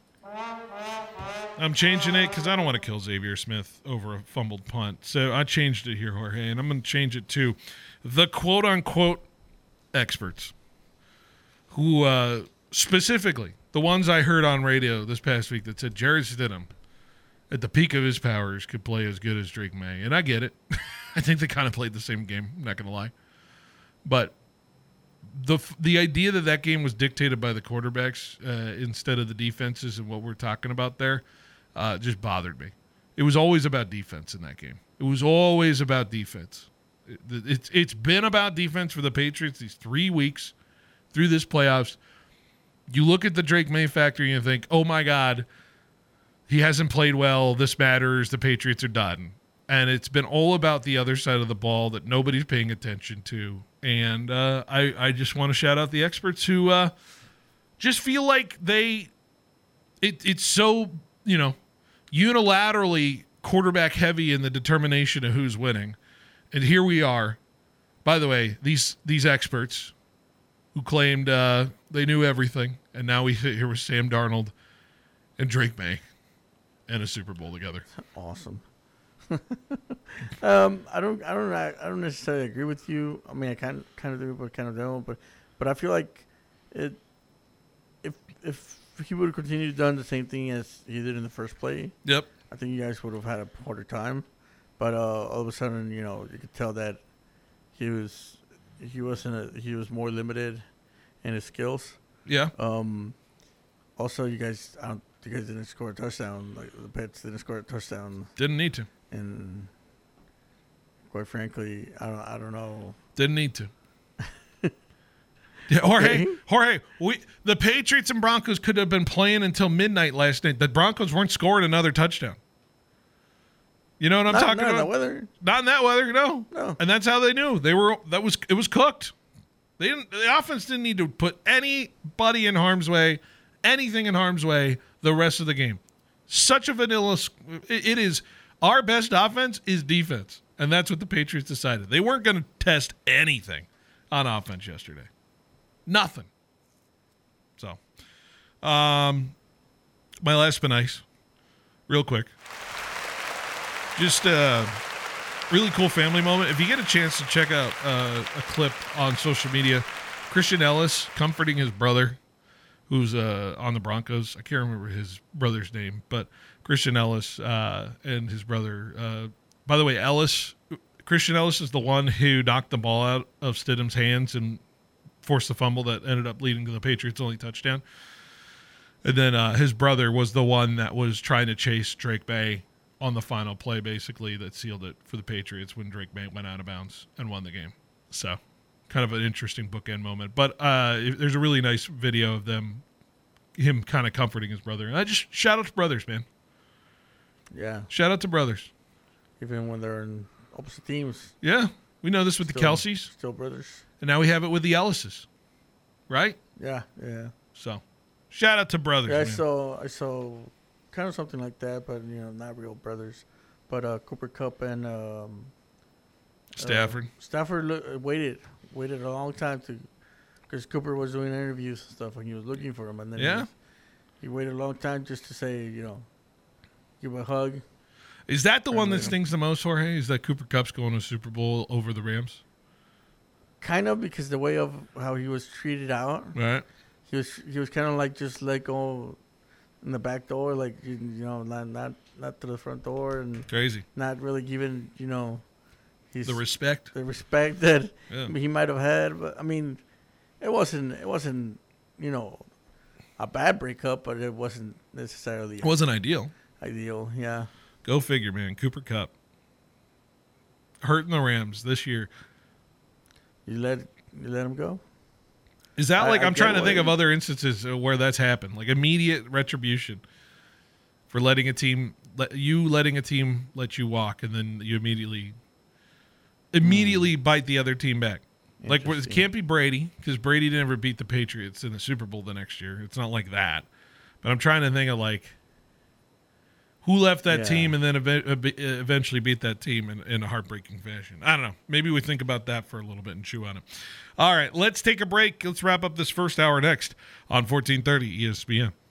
I'm changing it because I don't want to kill Xavier Smith over a fumbled punt. So I changed it here, Jorge, and I'm going to change it to the quote-unquote experts who uh, specifically, the ones I heard on radio this past week that said Jared Stidham, at the peak of his powers, could play as good as Drake May. And I get it. I think they kind of played the same game, I'm not going to lie. But the the idea that that game was dictated by the quarterbacks uh, instead of the defenses and what we're talking about there uh, just bothered me. It was always about defense in that game. It was always about defense. It, it's it's been about defense for the Patriots these three weeks through this playoffs. You look at the Drake May factor and you think, oh my God, he hasn't played well. This matters. The Patriots are done. And it's been all about the other side of the ball that nobody's paying attention to. And uh, I, I just want to shout out the experts who uh, just feel like they it, – it's so, you know, unilaterally quarterback heavy in the determination of who's winning. And here we are. By the way, these these experts who claimed uh, they knew everything, and now we sit here with Sam Darnold and Drake May and a Super Bowl together. Awesome. um, I don't, I don't, I don't necessarily agree with you. I mean, I kind, kind of do, but kind of don't. But, but I feel like it. If if he would have continued done the same thing as he did in the first play, Yep. I think you guys would have had a harder time. But uh, all of a sudden, you know, you could tell that he was, he wasn't, a, he was more limited in his skills. Yeah. Um. Also, you guys, I don't, you guys didn't score a touchdown. Like the Pets didn't score a touchdown. Didn't need to. And quite frankly, I don't, I don't know. Didn't need to. Yeah, Jorge, Okay. Jorge, we the Patriots and Broncos could have been playing until midnight last night. The Broncos weren't scoring another touchdown. You know what I'm Not- talking not in about? that weather. Not in that weather, no. No. And that's how they knew. They were that was it was cooked. They didn't the offense didn't need to put anybody in harm's way, anything in harm's way the rest of the game. Such a vanilla it, it is our best offense is defense. And that's what the Patriots decided. They weren't going to test anything on offense yesterday. Nothing. So, um my last been ice. Real quick. Just a really cool family moment. If you get a chance to check out uh, a clip on social media, Christian Ellis comforting his brother who's uh, on the Broncos. I can't remember his brother's name, but Christian Ellis uh, and his brother. Uh, by the way, Ellis, Christian Ellis is the one who knocked the ball out of Stidham's hands and forced the fumble that ended up leading to the Patriots' only touchdown. And then uh, his brother was the one that was trying to chase Drake May on the final play, basically, that sealed it for the Patriots when Drake May went out of bounds and won the game. So, kind of an interesting bookend moment. But uh, there's a really nice video of them, him kind of comforting his brother. And I just shout out to brothers, man. Yeah. Shout out to brothers. Even when they're in opposite teams. Yeah. We know this with Still- the Kelseys. Still brothers. And now we have it with the Ellises. Right? Yeah, yeah. So, shout out to brothers, Yeah, I man. saw, I saw kind of something like that, but, you know, not real brothers. But uh, Cooper Kupp and um, Stafford. Uh, Stafford lo- waited, waited a long time to, because Cooper was doing interviews and stuff, and he was looking for him. And then he, Yeah. was- he waited a long time just to say, you know, give him a hug. Is that the one that later. stings the most, Jorge? Is that Cooper Kupp's going to the Super Bowl over the Rams? Kind of, because the way of how he was treated out. Right. He was he was kind of like just let go in the back door, like you, you know, not not not to the front door, and Crazy. not really giving you know, his The respect. the respect that Yeah. he might have had. But I mean, it wasn't it wasn't you know a bad breakup, but it wasn't necessarily It wasn't ideal. ideal. Yeah, Go figure, man. Cooper Kupp. Hurting the Rams this year. you let you let him go. Is that I- like, I I'm get trying to why- think of other instances where that's happened. Like immediate retribution for letting a team, let, you letting a team let you walk, and then you immediately, immediately bite the other team back. Like, it Interesting. can't be Brady, because Brady never beat the Patriots in the Super Bowl the next year. It's not like that. But I'm trying to think of, like, who left that Yeah. team and then ev- ev- eventually beat that team in, in a heartbreaking fashion. I don't know. Maybe we think about that for a little bit and chew on it. All right, let's take a break. Let's wrap up this first hour next on fourteen thirty E S P N.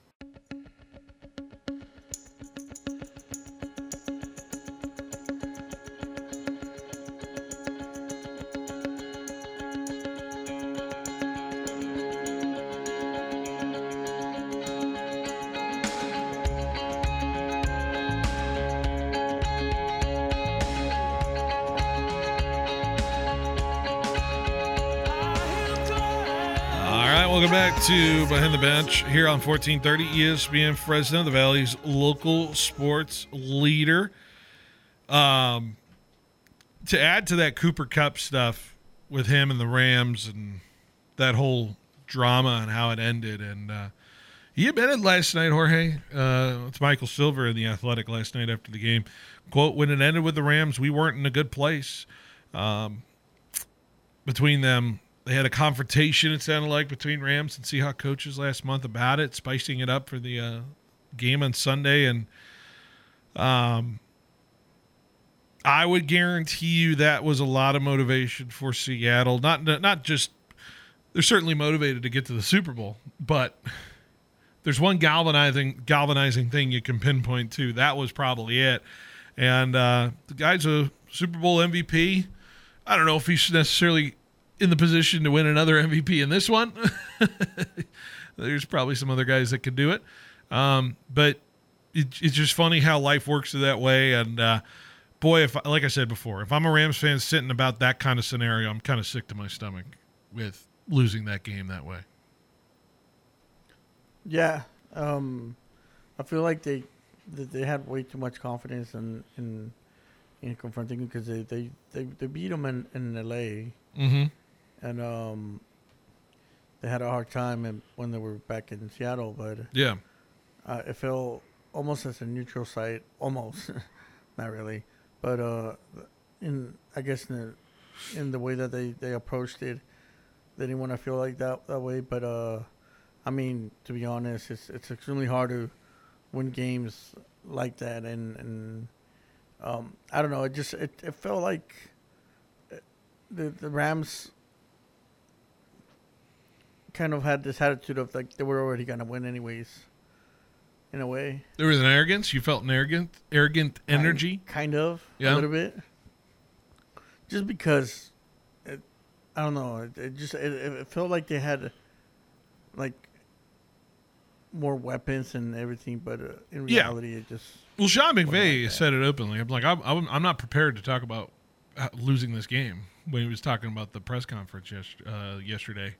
All right, welcome back to Behind the Bench here on fourteen thirty E S P N Fresno, the Valley's local sports leader. Um, to add to that Cooper Kupp stuff with him and the Rams and that whole drama and how it ended, and uh, he admitted last night, Jorge, uh, it's Michael Silver in The Athletic last night after the game, quote, when it ended with the Rams, we weren't in a good place. Um, between them, they had a confrontation, it sounded like, between Rams and Seahawks coaches last month about it, spicing it up for the uh, game on Sunday. And um, I would guarantee you that was a lot of motivation for Seattle. Not not just – they're certainly motivated to get to the Super Bowl, but there's one galvanizing galvanizing thing you can pinpoint to. That was probably it. And uh, the guy's a Super Bowl M V P. I don't know if he's necessarily – in the position to win another M V P in this one. There's probably some other guys that could do it. Um, but it, it's just funny how life works that way. And uh, boy, if like I said before, if I'm a Rams fan sitting about that kind of scenario, I'm kind of sick to my stomach with losing that game that way. Yeah, um, I feel like they that they had way too much confidence in in, in confronting him because they, they, they, they beat him in, in L A. Mm-hmm. And um, they had a hard time in, when they were back in Seattle, but Yeah. uh, it felt almost as a neutral site, almost, not really. but uh, in I guess in the, in the way that they, they approached it, they didn't want to feel like that that way. But uh, I mean, to be honest, it's it's extremely hard to win games like that, and and um, I don't know. It just it, it felt like the the Rams kind of had this attitude of like they were already gonna win anyways. In a way, there was an arrogance. You felt an arrogant, arrogant energy, kind, kind of, yeah. a little bit. Just because, it, I don't know. It, it just it, it felt like they had, like, more weapons and everything, but uh, in reality, yeah. it just. Well, Sean McVay like said it openly. I'm like, I'm, I'm, I'm not prepared to talk about losing this game when he was talking about the press conference yes, uh, yesterday.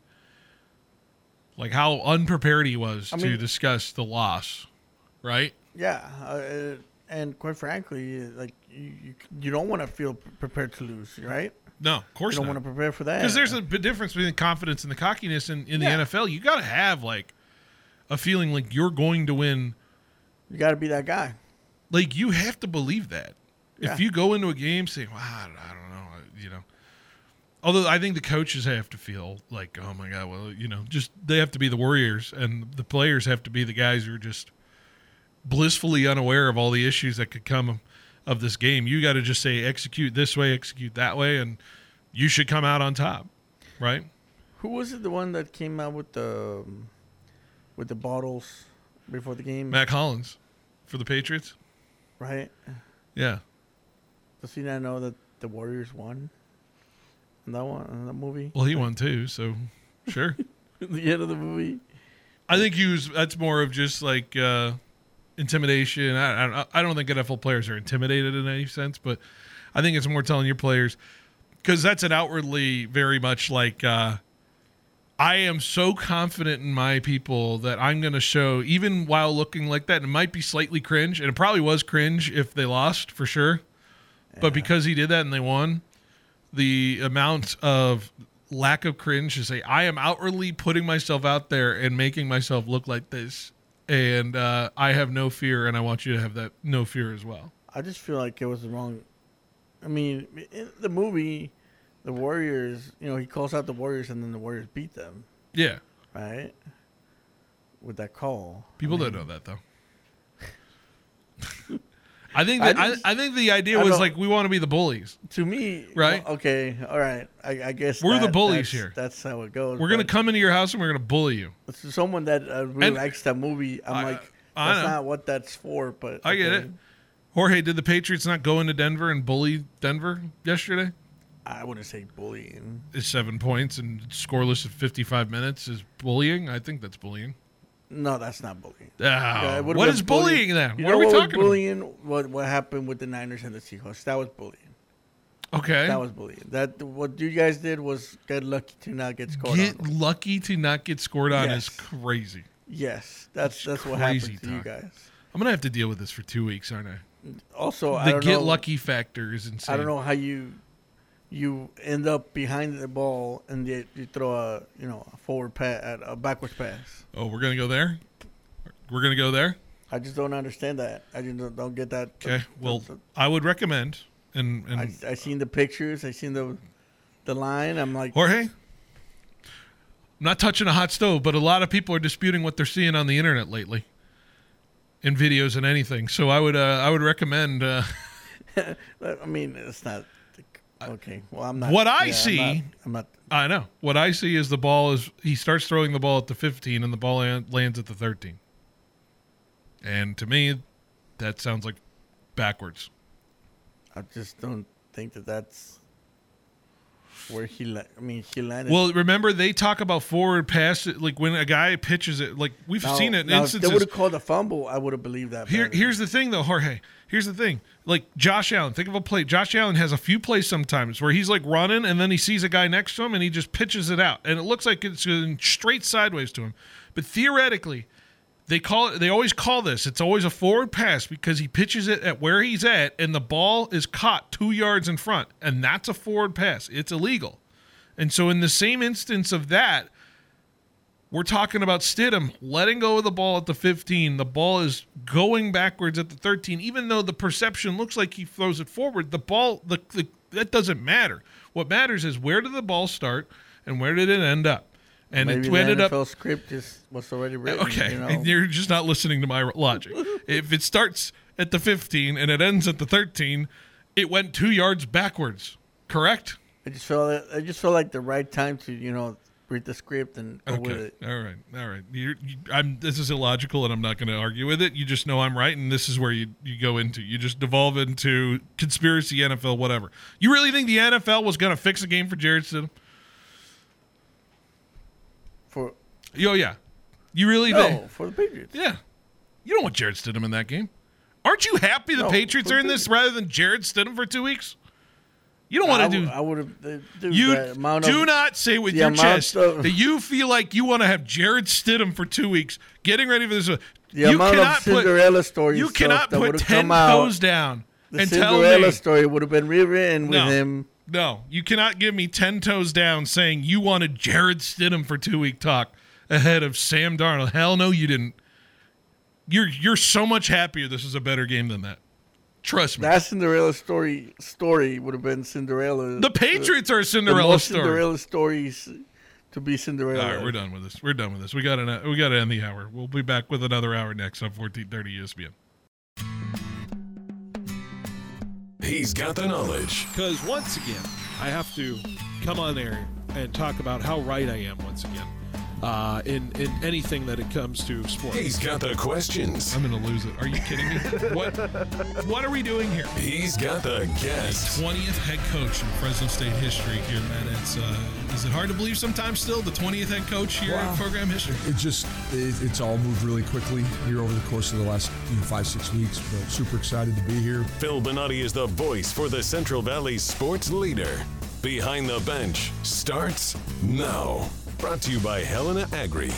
Like how unprepared he was I to mean, discuss the loss. Right? Yeah, uh, and quite frankly, like you, you, you don't want to feel prepared to lose, right? No, of course you don't not. want to prepare for that because there's a big difference between confidence and the cockiness. In, in the yeah. N F L, you got to have like a feeling like you're going to win. You got to be that guy. Like you have to believe that. Yeah. If you go into a game saying, "Well, I don't, I don't know," you know. Although I think the coaches have to feel like, "Oh my God," well, you know, just they have to be the warriors, and the players have to be the guys who are just blissfully unaware of all the issues that could come of this game. You got to just say execute this way, execute that way, and you should come out on top, right? Who was it? The one that came out with the with the bottles before the game? Matt Collins for the Patriots, right? Yeah. Does he not know that the Warriors won in that one in that movie? Well, he won too, so sure. The end of the movie. I think he was. That's more of just like. Uh, Intimidation. I, I I don't think N F L players are intimidated in any sense, but I think it's more telling your players because that's an outwardly very much like uh, I am so confident in my people that I'm going to show even while looking like that. And it might be slightly cringe, and it probably was cringe if they lost for sure. Yeah. But because he did that and they won, the amount of lack of cringe to say I am outwardly putting myself out there and making myself look like this. And uh, I have no fear, and I want you to have that no fear as well. I just feel like it was the wrong. I mean, in the movie, the Warriors, you know, he calls out the Warriors, and then the Warriors beat them. Yeah. Right? With that call. People I mean, don't know that, though. I think that, I, just, I, I think the idea was like we want to be the bullies. To me, right? Well, okay, all right. I, I guess we're that, the bullies that's, here. That's how it goes. We're gonna come into your house and we're gonna bully you. Someone that uh, really and, likes that movie, I'm I, like, that's not what that's for. But I okay. get it. Jorge, did the Patriots not go into Denver and bully Denver yesterday? I wouldn't say bullying. Is seven points and scoreless at fifty-five minutes is bullying? I think that's bullying. No, that's not bullying. Oh, yeah, what is bullying, bullying then? You what know are we what talking was bullying? About? What what happened with the Niners and the Seahawks? That was bullying. Okay. That was bullying. That what you guys did was get lucky to not get scored get on. Get lucky to not get scored on yes. is crazy. Yes, that's that's, that's what happened to talk. you guys. I'm gonna have to deal with this for two weeks, aren't I? Also, the I don't get know, lucky factor is insane. I don't know how you you end up behind the ball and you, you throw a you know a forward pass, a backwards pass. Oh, we're gonna go there. We're gonna go there. I just don't understand that. I just don't, don't get that. Okay. Well, I would recommend. And, and I, I seen the pictures. I seen the the line. I'm like, Jorge, I'm not touching a hot stove, but a lot of people are disputing what they're seeing on the internet lately, in videos and anything. So I would uh, I would recommend. Uh, I mean, it's not okay. Well, I'm not. What I yeah, see, I'm not, I'm not. I know. What I see is the ball is he starts throwing the ball at the fifteen, and the ball lands at the thirteen. And to me, that sounds like backwards. I just don't think that that's where he. La- I mean, he landed. Well, remember they talk about forward pass, like when a guy pitches it. Like we've now, seen it in now instances. If they would have called a fumble, I would have believed that. Here, here's the thing, though, Jorge. Here's the thing. Like Josh Allen, think of a play. Josh Allen has a few plays sometimes where he's like running, and then he sees a guy next to him, and he just pitches it out, and it looks like it's going straight sideways to him. But theoretically, they call it. They always call this. It's always a forward pass because he pitches it at where he's at, and the ball is caught two yards in front, and that's a forward pass. It's illegal. And so, in the same instance of that, We're talking about Stidham letting go of the ball at the fifteen. The ball is going backwards at the thirteen. Even though the perception looks like he throws it forward, the ball, the, the that doesn't matter. What matters is where did the ball start and where did it end up? And Maybe it the ended N F L up script is was already written. okay. You know? And you're just not listening to my logic. If it starts at the fifteen and it ends at the thirteen, it went two yards backwards. Correct? I just felt I just felt like the right time to you know read the script and go with Okay. it. All right. All right. You're, you, I'm. This is illogical, and I'm not going to argue with it. You just know I'm right, and this is where you, you go into. You just devolve into conspiracy, N F L, whatever. You really think the N F L was going to fix a game for Jarrett Stidham? For Oh, yeah. You really no, think? for the Patriots. Yeah. You don't want Jarrett Stidham in that game. Aren't you happy the No, Patriots for are in the this rather than Jarrett Stidham for two weeks? You don't want I to do. w- I would have. Dude, You the amount do of, not say with the your amount chest of- that you feel like you want to have Jarrett Stidham for two weeks, getting ready for this. The you amount of cannot Cinderella put, stories. You stuff cannot that put would've ten come out, toes down The and tell Cinderella me. story would have been rewritten with No. him. No, you cannot give me ten toes down saying you wanted Jarrett Stidham for two week talk ahead of Sam Darnold. Hell no, you didn't. You're you're so much happier. This is a better game than that. Trust me. That Cinderella story story would have been Cinderella. The Patriots are a the Cinderella most story. Cinderella stories to be Cinderella. All right, we're done with this. We're done with this. We got to we got to end the hour. We'll be back with another hour next on fourteen thirty E S P N. He's got the knowledge. Because once again, I have to come on there and talk about how right I am once again uh, in in anything that it comes to sports. He's got the questions. I'm going to lose it. Are you kidding me? What What are we doing here? He's got the guests. twentieth head coach in Fresno State history here, Matt. It's uh, is it hard to believe sometimes still the twentieth head coach here Wow. in program history? It just it, it's all moved really quickly here over the course of the last you know, five six weeks. But super excited to be here. Phil Bonatti is the voice for the Central Valley sports leader. Behind the Bench starts now. Brought to you by Helena Agri.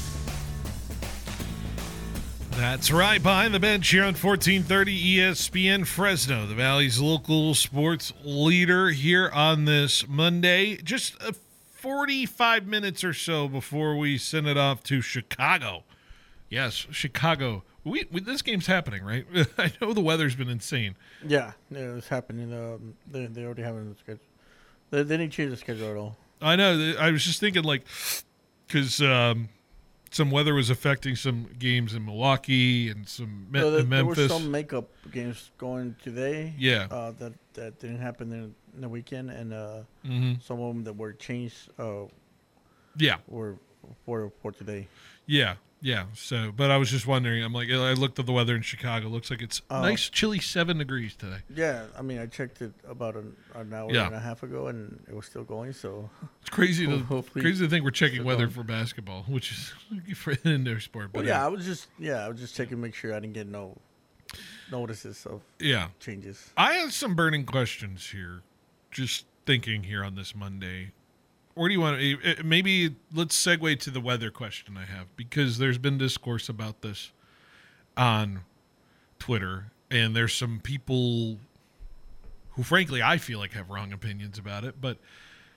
That's right. Behind the Bench here on fourteen thirty E S P N Fresno, the Valley's local sports leader here on this Monday. Just uh, forty-five minutes or so before we send it off to Chicago. Yes, Chicago. We, we This game's happening, right? I know the weather's been insane. Yeah, yeah, it's happening. Um, they they already have it in the schedule. They, they didn't change the schedule at all. I know. I was just thinking, like, because um, some weather was affecting some games in Milwaukee and some Me- So there, in there Memphis. were some makeup games going today. Yeah. Uh, that that didn't happen in, in the weekend, and uh, Mhm. some of them that were changed. Uh, Yeah. were for for today. Yeah, yeah. So, but I was just wondering. I'm like, I looked at the weather in Chicago. Looks like it's Oh. nice, chilly, seven degrees today. Yeah, I mean, I checked it about an, an hour Yeah. and a half ago, and it was still going. So It's crazy to Hopefully crazy to think we're checking still weather going. for basketball, which is for an indoor sport. But Well, yeah, uh, I was just yeah, I was just checking, make sure I didn't get no notices of yeah. changes. I have some burning questions here. Just thinking here on this Monday. Or do you want to maybe let's segue to the weather question I have, because there's been discourse about this on Twitter, and there's some people who, frankly, I feel like have wrong opinions about it. But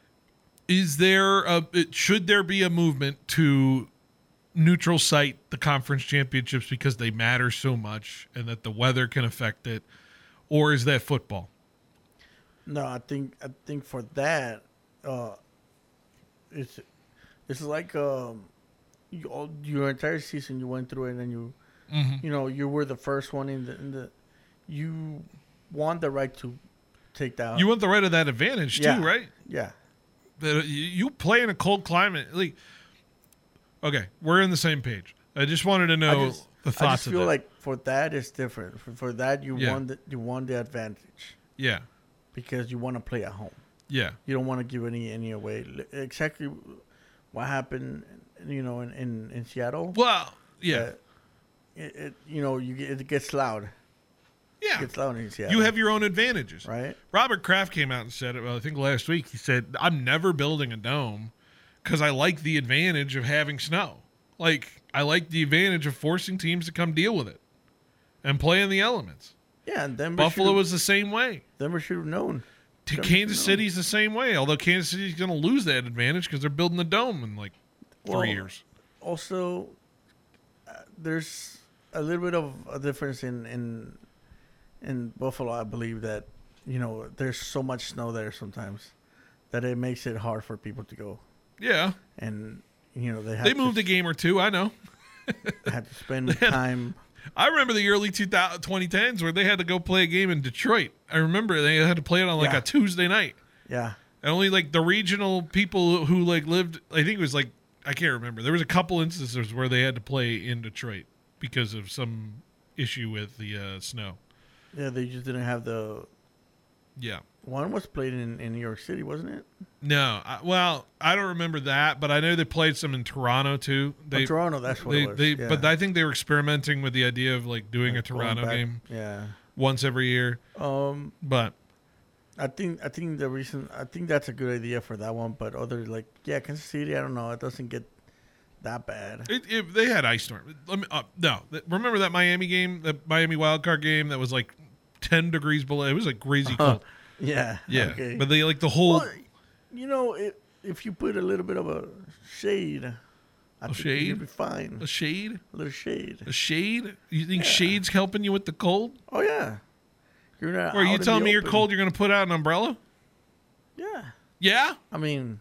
is there a it, should there be a movement to neutral site the conference championships because they matter so much and that the weather can affect it, or is that football? No, I think I think for that, uh, it's it's like um, you, all, your entire season you went through it, and you Mhm. you know you were the first one in the, in the you want the right to take that. You want the right of that advantage Yeah. too, right? Yeah. That you- you play in a cold climate. Like, okay, we're in the same page. I just wanted to I know just, the I thoughts just of feel that. like for that it's different. For, for that you Yeah. want the, you want the advantage yeah, because you want to play at home. yeah, You don't want to give any any away. L- Exactly what happened, you know, in in, in Seattle. well, yeah, Uh, it, it you know you get, it gets loud. It yeah. gets loud in Seattle. You have your own advantages, right. Robert Kraft came out and said it. Well, I think last week he said, "I'm never building a dome because I like the advantage of having snow. Like, I like the advantage of forcing teams to come deal with it and play in the elements." Yeah, and Denver Buffalo should've- was the same way. Denver should have known. To Denver Kansas should've known. City's the same way, although Kansas City's going to lose that advantage because they're building the dome in like three Well, years. also, uh, there's a little bit of a difference in, in in Buffalo. I believe that, you know, there's so much snow there sometimes that it makes it hard for people to go. Yeah. And, you know, they have They to, moved a game or two, I know. they have to spend time. I remember the early two thousand, twenty tens where they had to go play a game in Detroit. I remember they had to play it on like Yeah. a Tuesday night. Yeah. And only like the regional people who like lived, I think it was like, I can't remember. There was a couple instances where they had to play in Detroit because of some issue with the uh, snow. Yeah, they just didn't have the. Yeah. One was played in, in New York City, wasn't it? No. I, well, I don't remember that, but I know they played some in Toronto too. They, oh, Toronto, that's what they, it was. They, yeah. But I think they were experimenting with the idea of like doing Like a going Toronto back- game Yeah. once every year. Um, But I think I think the reason I think that's a good idea for that one, but other like yeah, Kansas City, I don't know, it doesn't get that bad. It, it, they had ice storm. Let me, uh, no, th- remember that Miami game, the Miami wildcard game that was like ten degrees below. It was like crazy cold. Yeah, Yeah, okay. but they like the whole Well, you know, it, if you put a little bit of a shade, I A think shade? you'll be fine. a shade, A little shade. a shade. You think Yeah. shade's helping you with the cold? Oh yeah. You're not. Or are out you in telling the me you're open. cold? You're going to put out an umbrella? Yeah. Yeah. I mean,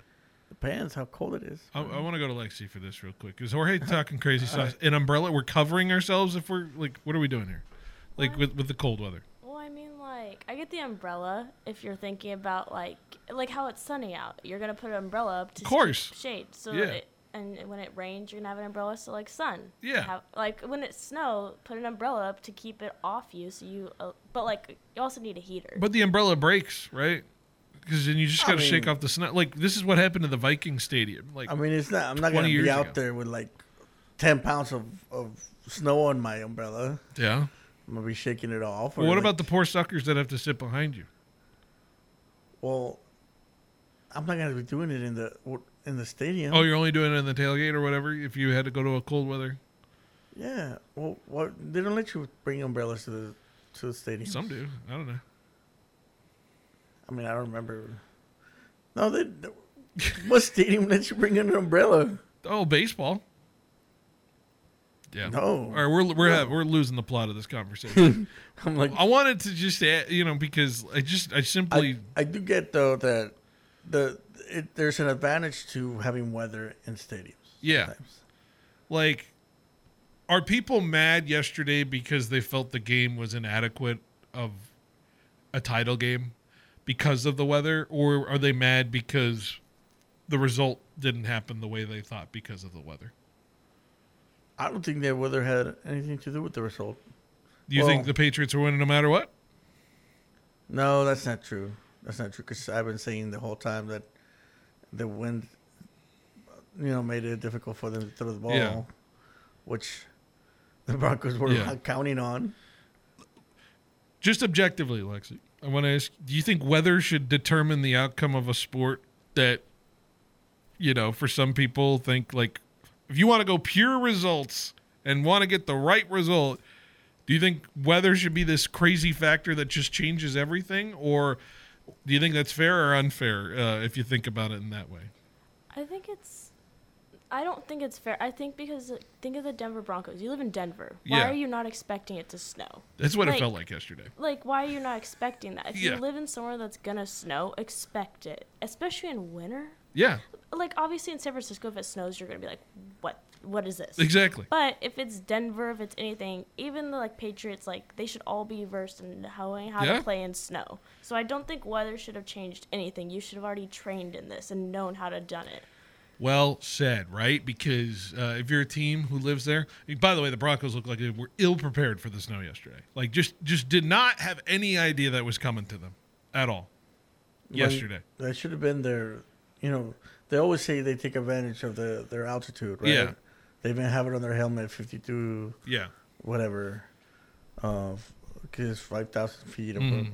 depends how cold it is. I, I want to go to Lexi for this real quick. Is Jorge talking crazy stuff? An umbrella? We're covering ourselves if we're like, what are we doing here? Like with, with the cold weather. Well, I mean, like, I get the umbrella if you're thinking about, like, like how it's sunny out. You're going to put an umbrella up to Of course. keep shade. So Yeah. it, and when it rains, you're going to have an umbrella, so, like, sun. Yeah. Have, like, when it snow, put an umbrella up to keep it off you, so you, uh, but, like, you also need a heater. But the umbrella breaks, right? Because then you just I got to shake mean- off the snow. Like, this is what happened to the Viking Stadium. Like, I mean, it's not. I'm not twenty gonna years be out ago. there with like ten pounds of, of snow on my umbrella. yeah. I'm gonna be shaking it off. Well, what like- about the poor suckers that have to sit behind you? Well, I'm not gonna be doing it in the in the stadium. Oh, you're only doing it in the tailgate or whatever if you had to go to a cold weather? Yeah. Well, what they don't let you bring umbrellas to the to the stadium. Some do. I don't know. I mean, I don't remember. No, they. What stadium lets you bring in an umbrella? Oh, baseball. Yeah. No. All right, we're we're have, we're losing the plot of this conversation. I'm like, I wanted to just add, you know, because I just I simply I, I do get though that the it, there's an advantage to having weather in stadiums. Yeah. sometimes. like, are people mad yesterday because they felt the game was inadequate of a title game because of the weather, or are they mad because the result didn't happen the way they thought because of the weather? I don't think that weather had anything to do with the result. Do you Well- think the Patriots are winning no matter what? No, that's not true. That's not true because I've been saying the whole time that the wind, you know, made it difficult for them to throw the ball, Yeah. which the Broncos were Yeah. not counting on. Just objectively, Lexi, I want to ask, do you think weather should determine the outcome of a sport that, you know, for some people think like, if you want to go pure results and want to get the right result, do you think weather should be this crazy factor that just changes everything? Or do you think that's fair or unfair uh, if you think about it in that way? I think it's. I don't think it's fair. I think because think of the Denver Broncos. You live in Denver. Why Yeah. are you not expecting it to snow? That's what it Like- felt like yesterday. Like, why are you not expecting that? If Yeah. you live in somewhere that's gonna snow, expect it, especially in winter. Yeah, Like, obviously in San Francisco, if it snows, you're gonna be like, what? What is this? exactly. But if it's Denver, if it's anything, even the like Patriots, like they should all be versed in how how Yeah. to play in snow. So I don't think weather should have changed anything. You should have already trained in this and known how to done it. Well said, right? Because uh, if you're a team who lives there, by the way, the Broncos look like they were ill prepared for the snow yesterday. Like just just did not have any idea that was coming to them at all yesterday. When that should have been their, you know, they always say they take advantage of the their altitude, right? Yeah. They even have it on their helmet, fifty-two, Yeah. whatever, uh, because it's five thousand feet. Or Mhm.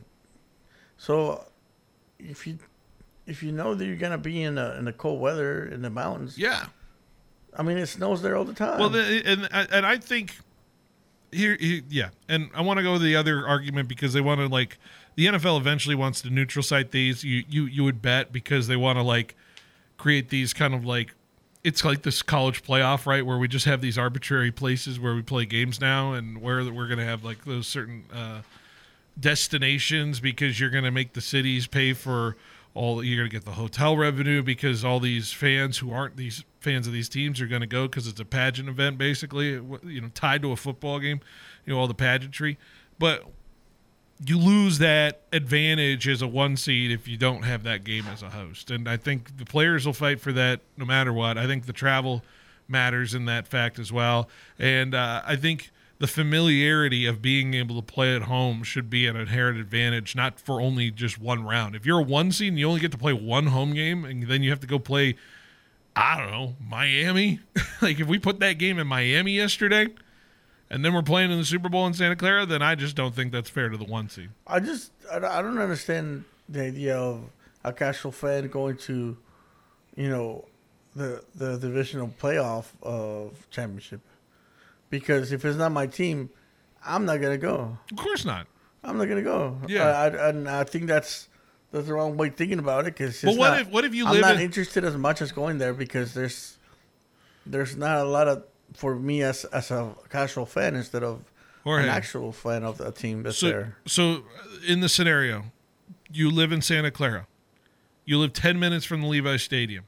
So if you if you know that you're gonna be in a in the cold weather in the mountains, Yeah. I mean it snows there all the time. Well, the, and and I think here, here yeah, and I want to go with the other argument because they want to like the N F L eventually wants to neutral site these. You you you would bet because they want to like create these kind of like it's like this college playoff, right, where we just have these arbitrary places where we play games now, and where we're going to have like those certain uh, destinations because you're going to make the cities pay for all. You're going to get the hotel revenue because all these fans who aren't these fans of these teams are going to go because it's a pageant event, basically, you know, tied to a football game. You know, all the pageantry, but you lose that advantage as a one seed if you don't have that game as a host. And I think the players will fight for that no matter what. I think the travel matters in that fact as well. And uh, I think the familiarity of being able to play at home should be an inherent advantage, not for only just one round. If you're a one seed and you only get to play one home game and then you have to go play, I don't know, Miami. Like if we put that game in Miami yesterday, and then we're playing in the Super Bowl in Santa Clara, then I just don't think that's fair to the one seed. I just I don't I don't understand the idea of a casual fan going to, you know, the the divisional playoff of championship, because if it's not my team, I'm not gonna go. Of course not. I'm not gonna go. Yeah, I, I, and I think that's that's the wrong way of thinking about it. Because well, what not, if what if you I'm live? not in, interested as much as going there because there's there's not a lot of. For me as as a casual fan instead of Jorge. an actual fan of a team that's so, there. So in the scenario, you live in Santa Clara. You live ten minutes from the Levi's Stadium.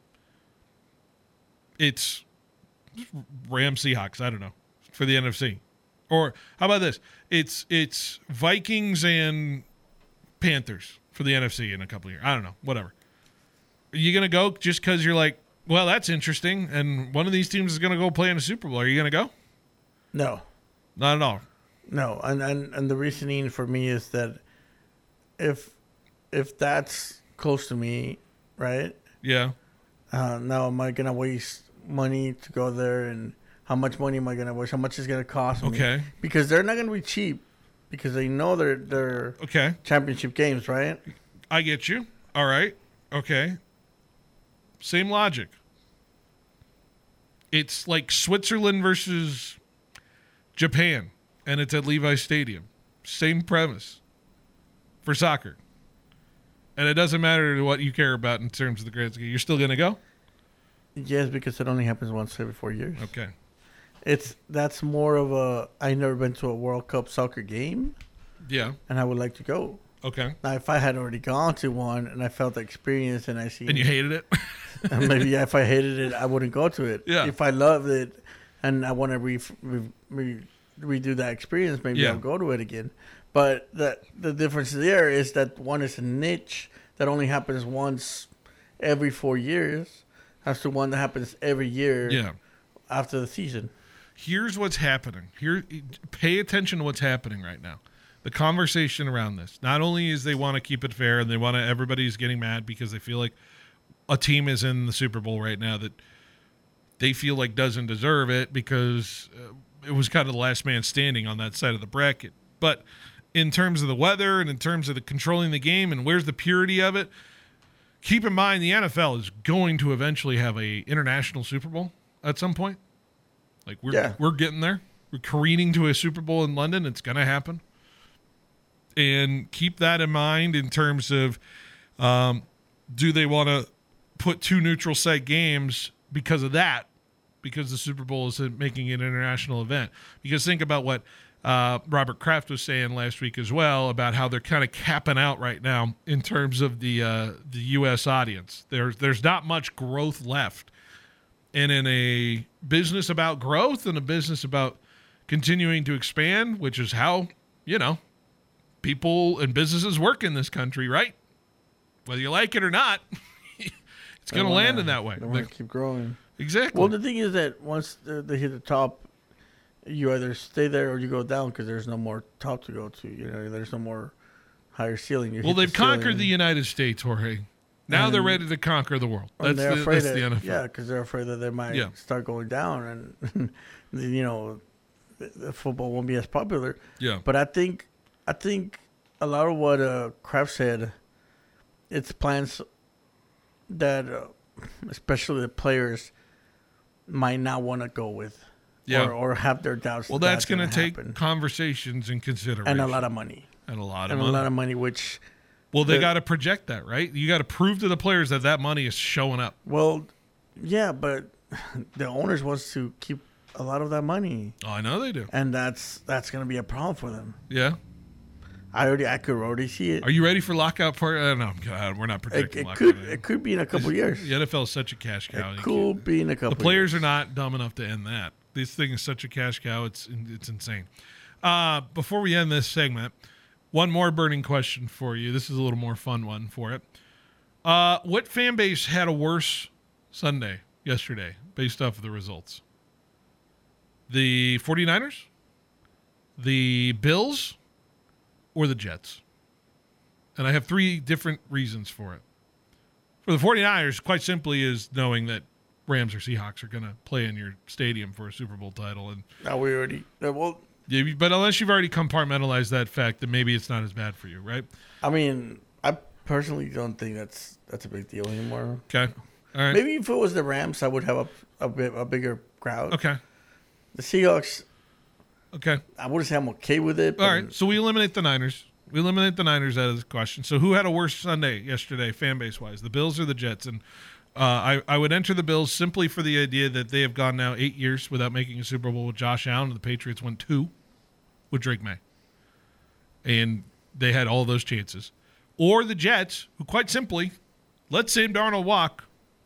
It's Rams Seahawks, I don't know, for the N F C. Or how about this? It's it's Vikings and Panthers for the N F C in a couple of years. I don't know, whatever. Are you going to go just because you're like, well, that's interesting, and one of these teams is going to go play in a Super Bowl. Are you going to go? No. Not at all. No, and, and, and the reasoning for me is that if if that's close to me, right? Yeah. Uh, now, am I going to waste money to go there, and how much money am I going to waste? How much is it going to cost me? Okay. Because they're not going to be cheap because they know they're, they're okay. championship games, right? I get you. All right. Okay. Same logic. It's like Switzerland versus Japan, and it's at Levi's Stadium. Same premise for soccer. And it doesn't matter what you care about in terms of the grand scheme. You're still going to go? Yes, because it only happens once every four years. Okay. It's that's more of a. I've never been to a World Cup soccer game. Yeah. And I would like to go. Okay. Now, if I had already gone to one and I felt the experience and I see, and you hated it, maybe if I hated it, I wouldn't go to it. Yeah. If I loved it and I want to re, re, re, redo that experience, maybe yeah. I'll go to it again. But the the difference there is that one is a niche that only happens once every four years, as to one that happens every year. Yeah. After the season. Here's what's happening. Here, pay attention to what's happening right now. The conversation around this. Not only is they want to keep it fair and they want to, everybody's getting mad because they feel like a team is in the Super Bowl right now that they feel like doesn't deserve it because uh, it was kind of the last man standing on that side of the bracket. But in terms of the weather and in terms of the controlling the game and where's the purity of it, keep in mind the N F L is going to eventually have a international Super Bowl at some point. Like we're yeah. we're getting there. We're careening to a Super Bowl in London. It's going to happen. And keep that in mind in terms of um, do they want to put two neutral site games because of that, because the Super Bowl is making an international event. Because think about what uh, Robert Kraft was saying last week as well about how they're kind of capping out right now in terms of the uh, the U S audience. There's, there's not much growth left. And in a business about growth and a business about continuing to expand, which is how, you know, people and businesses work in this country, right? Whether you like it or not, it's going to land in that way. They want to keep growing. Exactly. Well, the thing is that once they hit the top, you either stay there or you go down because there's no more top to go to. You know, there's no more higher ceiling. You well, they've the conquered the United States, Jorge. Now and they're ready to conquer the world. That's, they're the, afraid that's that, the N F L. Yeah, because they're afraid that they might yeah. start going down and, you know, the football won't be as popular. Yeah. But I think, I think a lot of what uh, Kraft said, it's plans that, uh, especially the players, might not want to go with. Yeah. Or, or have their doubts. Well, that that's, that's going to take happen. conversations in consideration. And a lot of money. And a lot of and money. And a lot of money, which... Well, they got to project that, right? You got to prove to the players that that money is showing up. Well, yeah, but the owners wants to keep a lot of that money. Oh, I know they do. And that's that's going to be a problem for them. Yeah. I already I could already see it. Are you ready for lockout part? Uh, no, God, we're not predicting It, it lockout. could anymore. it could be in a couple years. The N F L is such a cash cow. It You could can't- be in a couple The players years. are not dumb enough to end that. This thing is such a cash cow. It's it's insane. Uh, before we end this segment, one more burning question for you. This is a little more fun one for it. Uh, what fan base had a worse Sunday yesterday based off of the results? The 49ers, the Bills, or the Jets? And I have three different reasons for it. For the 49ers, quite simply, is knowing that Rams or Seahawks are going to play in your stadium for a Super Bowl title. And Now we already uh, well. yeah, but unless you've already compartmentalized that fact, then maybe it's not as bad for you, right? I mean, I personally don't think that's that's a big deal anymore. Okay. All right. Maybe if it was the Rams, I would have a a, bit, a bigger crowd. Okay. The Seahawks, Okay. I would say I'm okay with it. All but right. So we eliminate the Niners. We eliminate the Niners out of this question. So who had a worse Sunday yesterday, fan base wise, the Bills or the Jets? And uh, I I would enter the Bills simply for the idea that they have gone now eight years without making a Super Bowl with Josh Allen, and the Patriots won two with Drake May, and they had all those chances. Or the Jets, who quite simply let Sam Darnold walk,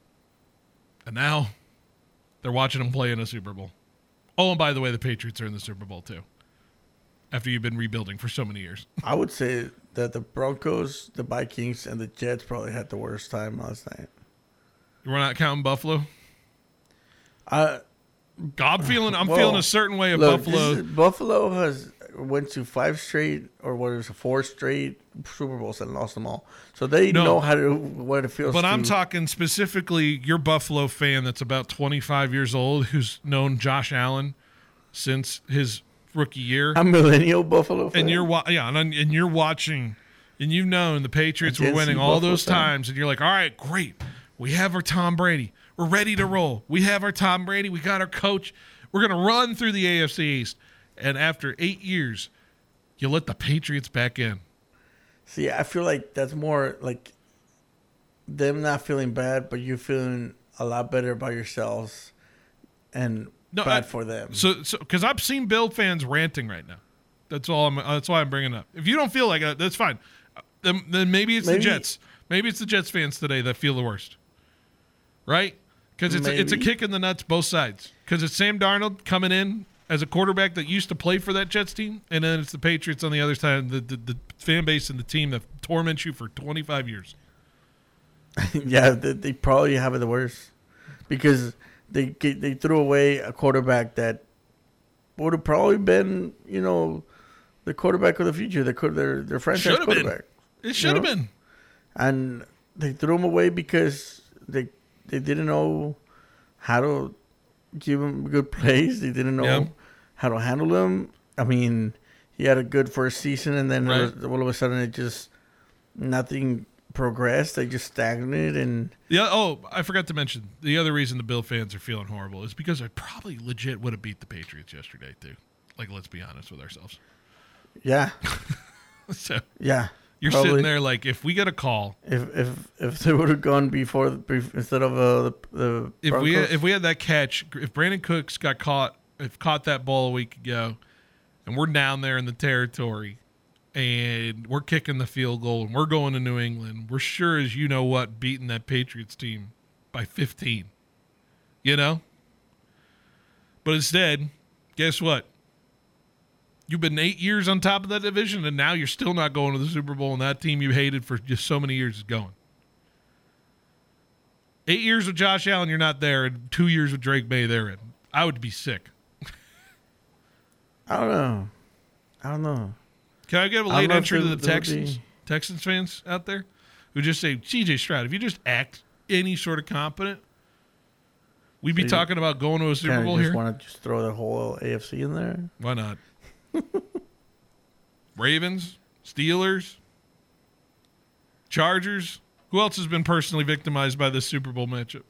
and now they're watching him play in a Super Bowl. Oh, and by the way, the Patriots are in the Super Bowl too, after you've been rebuilding for so many years. I would say that the Broncos, the Vikings, and the Jets probably had the worst time last night. We're not counting Buffalo. I, I'm feeling. I'm well, feeling a certain way of look, Buffalo. this is- Buffalo has went to five straight, or what is it, four straight Super Bowls and lost them all. So they No. know how to what it feels. But I'm to- talking specifically your Buffalo fan that's about twenty-five years old, who's known Josh Allen since his rookie year. I'm millennial Buffalo fan. And you're wa- yeah, and, and you're watching, and you've known the Patriots A were Gen Z winning all Buffalo those fan. times, and you're like, all right, great, we have our Tom Brady, we're ready to roll. We have our Tom Brady, we got our coach, we're gonna run through the A F C East. And after eight years, you let the Patriots back in. See, I feel like that's more like them not feeling bad, but you feeling a lot better about yourselves, and No, bad I- for them. So, so because I've seen Bill fans ranting right now. That's all. I'm. That's why I'm bringing it up. If you don't feel like that, that's fine. Then, then maybe it's Maybe- the Jets. Maybe it's the Jets fans today that feel the worst, right? Because it's a, it's a Maybe. kick in the nuts both sides. Because it's Sam Darnold coming in as a quarterback that used to play for that Jets team, and then it's the Patriots on the other side, the the, the fan base and the team that torments you for twenty-five years. Yeah, they, they probably have it the worst because they get- they threw away a quarterback that would have probably been, you know, the quarterback of the future, the their their franchise Should have been. quarterback. It should have know? been. And they threw him away because they they didn't know how to give him good plays. They didn't know Yeah. how to handle him. I mean, he had a good first season, and then Right. it was- all of a sudden it just nothing progressed. They just stagnated, and Yeah. Oh, I forgot to mention the other reason the Bill fans are feeling horrible is because I probably legit would have beat the Patriots yesterday too. Like, let's be honest with ourselves. yeah, So yeah. you're probably. sitting there like, if we get a call, If if if they would have gone before, bef- instead of uh, the the if we Broncos, if we had that catch, if Brandon Cooks got caught, if caught that ball a week ago, and we're down there in the territory, and we're kicking the field goal, and we're going to New England, we're sure as you know what beating that Patriots team by fifteen, you know. But instead, guess what? You've been eight years on top of that division, and now you're still not going to the Super Bowl, and that team you hated for just so many years is going. Eight years with Josh Allen, you're not there, and two years with Drake May, they're in. I would be sick. I don't know. I don't know. Can I give a I don't late know if entry to they- the they would Texans? be- Texans fans out there who just say, C J Stroud, if you just act any sort of competent, we'd be So you talking about going to a Super Kinda Bowl just here. want to just throw the whole A F C in there. Why not? Ravens, Steelers, Chargers. Who else has been personally victimized by this Super Bowl matchup?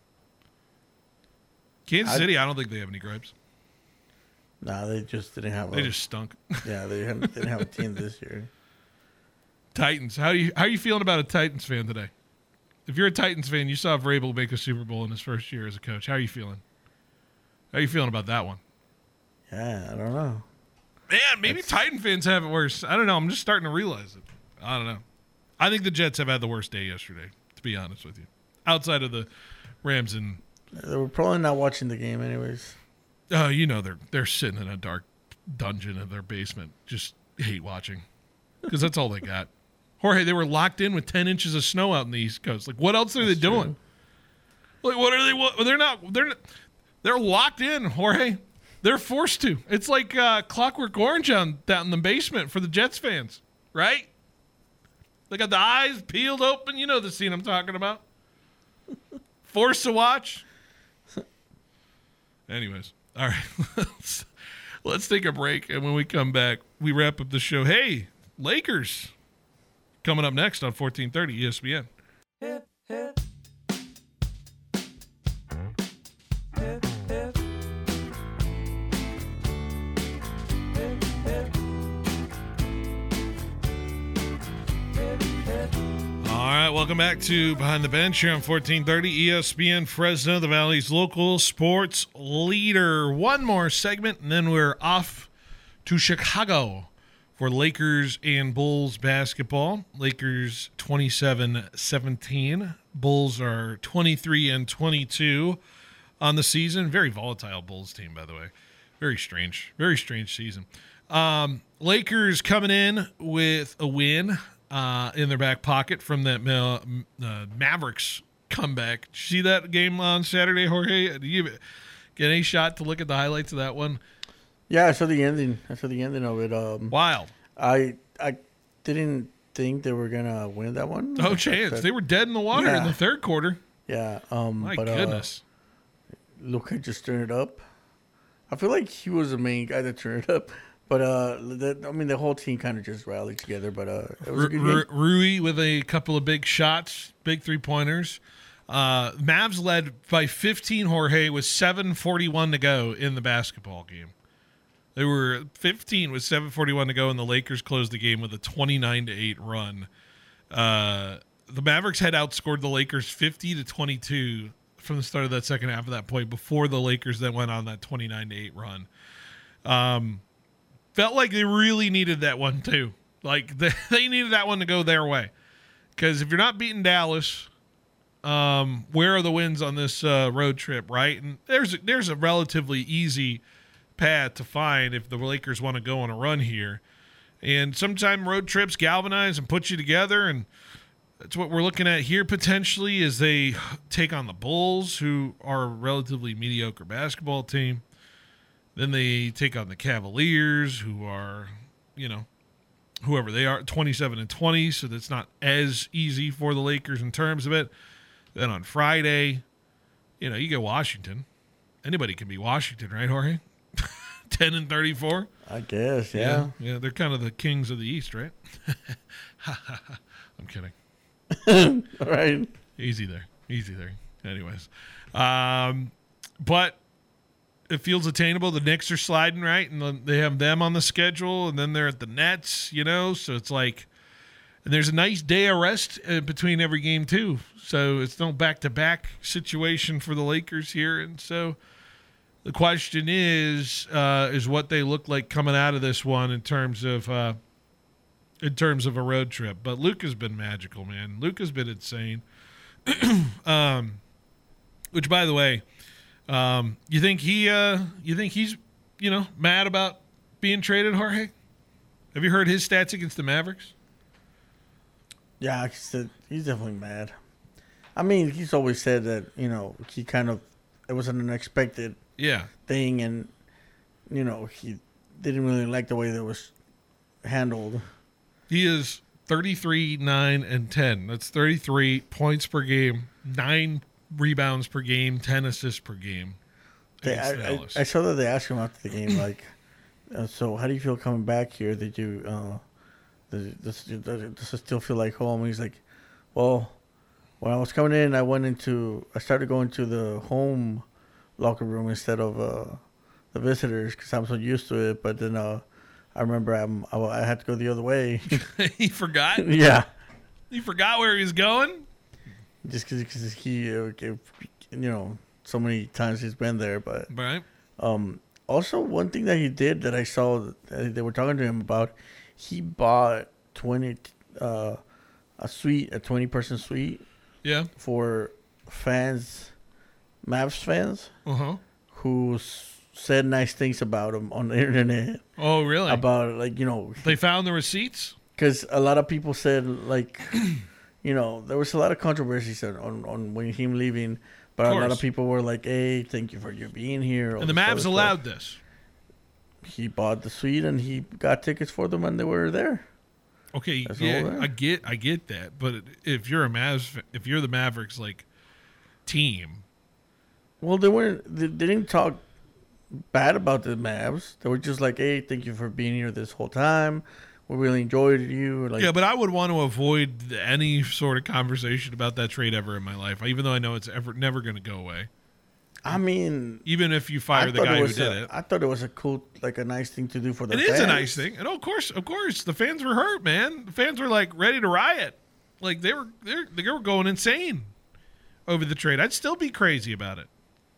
Kansas I- City, I don't think they have any gripes. Nah, they just didn't have. They a, just stunk. yeah, they hadn't, didn't have a team this year. Titans. How do you how are you feeling about a Titans fan today? if you're a Titans fan, you saw Vrabel make a Super Bowl in his first year as a coach. How are you feeling? How are you feeling about that one? Yeah, I don't know. Man, maybe it's... Titan fans have it worse. I don't know. I'm just starting to realize it. I don't know. I think the Jets have had the worst day yesterday, to be honest with you. Outside of the Rams and... They were probably not watching the game anyways. Oh, uh, you know they're they're sitting in a dark dungeon in their basement, just hate watching. Because that's all they got. Jorge, they were locked in with ten inches of snow out in the East Coast. Like, what else are that's they doing? True. Like, what are they... What, they're not... They're They're locked in, Jorge. They're forced to. It's like uh, Clockwork Orange on, down in the basement for the Jets fans, right? They got the eyes peeled open. You know the scene I'm talking about. Forced to watch. Anyways, all right. let's, let's take a break, and when we come back, we wrap up the show. Hey, Lakers coming up next on fourteen thirty E S P N. Hip, hip. Hip, hip. Hip, hip. Hip, hip. All right, welcome back to Behind the Bench here on fourteen thirty E S P N Fresno, the Valley's local sports leader. One more segment, and then we're off to Chicago for Lakers and Bulls basketball. Lakers twenty-seven seventeen. Bulls are twenty-three and twenty-two on the season. Very volatile Bulls team, by the way. Very strange. Very strange season. Um, Lakers coming in with a win uh, in their back pocket from that uh, uh, Mavericks comeback. Did you see that game on Saturday, Jorge? Did you get any shot to look at the highlights of that one? Yeah, I saw the ending. I saw the ending of it. Um, Wild. I I didn't think they were gonna win that one. No chance. That, they were dead in the water yeah. in the third quarter. Yeah. Um, My but, goodness. Uh, Luka just turned it up. I feel like he was the main guy that turned it up. But uh, the, I mean, the whole team kind of just rallied together. But uh, it was a good game. Rui with a couple of big shots, big three pointers. Uh, Mavs led by fifteen. Jorge with seven forty-one to go in the basketball game. They were fifteen with seven forty-one to go, and the Lakers closed the game with a twenty-nine to eight run. Uh, the Mavericks had outscored the Lakers fifty to twenty-two from the start of that second half of that point before the Lakers then went on that twenty-nine to eight run. Um, felt like they really needed that one too. Like they, they needed that one to go their way. Because if you're not beating Dallas, um, where are the wins on this uh, road trip, right? And there's a, there's a relatively easy path to find if the Lakers want to go on a run here. And sometimes road trips galvanize and put you together, and that's what we're looking at here potentially as they take on the Bulls, who are a relatively mediocre basketball team. Then they take on the Cavaliers, who are, you know, whoever they are, twenty-seven and twenty, so that's not as easy for the Lakers in terms of it. Then on Friday, you know, you get Washington. Anybody can be Washington, right, Jorge? ten and thirty-four. I guess, yeah. yeah. Yeah, they're kind of the kings of the East, right? I'm kidding. All right. Easy there. Easy there. Anyways. Um, but it feels attainable. The Knicks are sliding, right? And they have them on the schedule, and then they're at the Nets, you know? So it's like, and there's a nice day of rest uh, between every game, too. So it's no back-to-back situation for the Lakers here. And so the question is, uh, is what they look like coming out of this one in terms of uh, in terms of a road trip. But Luka's been magical, man. Luka's been insane. um, which, by the way, um, you think he, uh, you think he's, you know, mad about being traded, Jorge? Have you heard his stats against the Mavericks? Yeah, he's, he's definitely mad. I mean, he's always said that, you know, he kind of, it was an unexpected yeah. thing, and, you know, he didn't really like the way that was handled. He is thirty-three, nine, and ten. That's thirty-three points per game, nine rebounds per game, ten assists per game. They, I, I, I saw that they asked him after the game, like, uh, so how do you feel coming back here? Did you, uh, does, does it still feel like home? And he's like, well, when I was coming in, I went into, I started going to the home locker room instead of uh, the visitors because I'm so used to it. But then uh, I remember I'm, I, I had to go the other way. He forgot? Yeah. He forgot where he was going? just because he, uh, you know, so many times he's been there. But right. Um, also, one thing that he did that I saw that they were talking to him about, he bought twenty uh, a suite, a twenty person suite. Yeah. For fans, Mavs fans, uh-huh. who s- said nice things about him on the internet. Oh, really? About, like, you know. They found the receipts? Because a lot of people said, like, you know, there was a lot of controversy said on, on when him leaving. But a lot of people were like, hey, thank you for you being here. And the Mavs allowed this. He bought the suite and he got tickets for them when they were there. Okay, That's yeah, I get, I get that, but if you're a Mavs, if you're the Mavericks like team, well, they weren't. They, they didn't talk bad about the Mavs. They were just like, "Hey, thank you for being here this whole time. We really enjoyed you." Like, yeah, but I would want to avoid any sort of conversation about that trade ever in my life, even though I know it's ever never going to go away. I mean, even if you fire the guy who did a, it, I thought it was a cool, like a nice thing to do for the. It fans. is a nice thing, and of course, of course, the fans were hurt, man. The fans were like ready to riot, like they were they they were going insane over the trade. I'd still be crazy about it.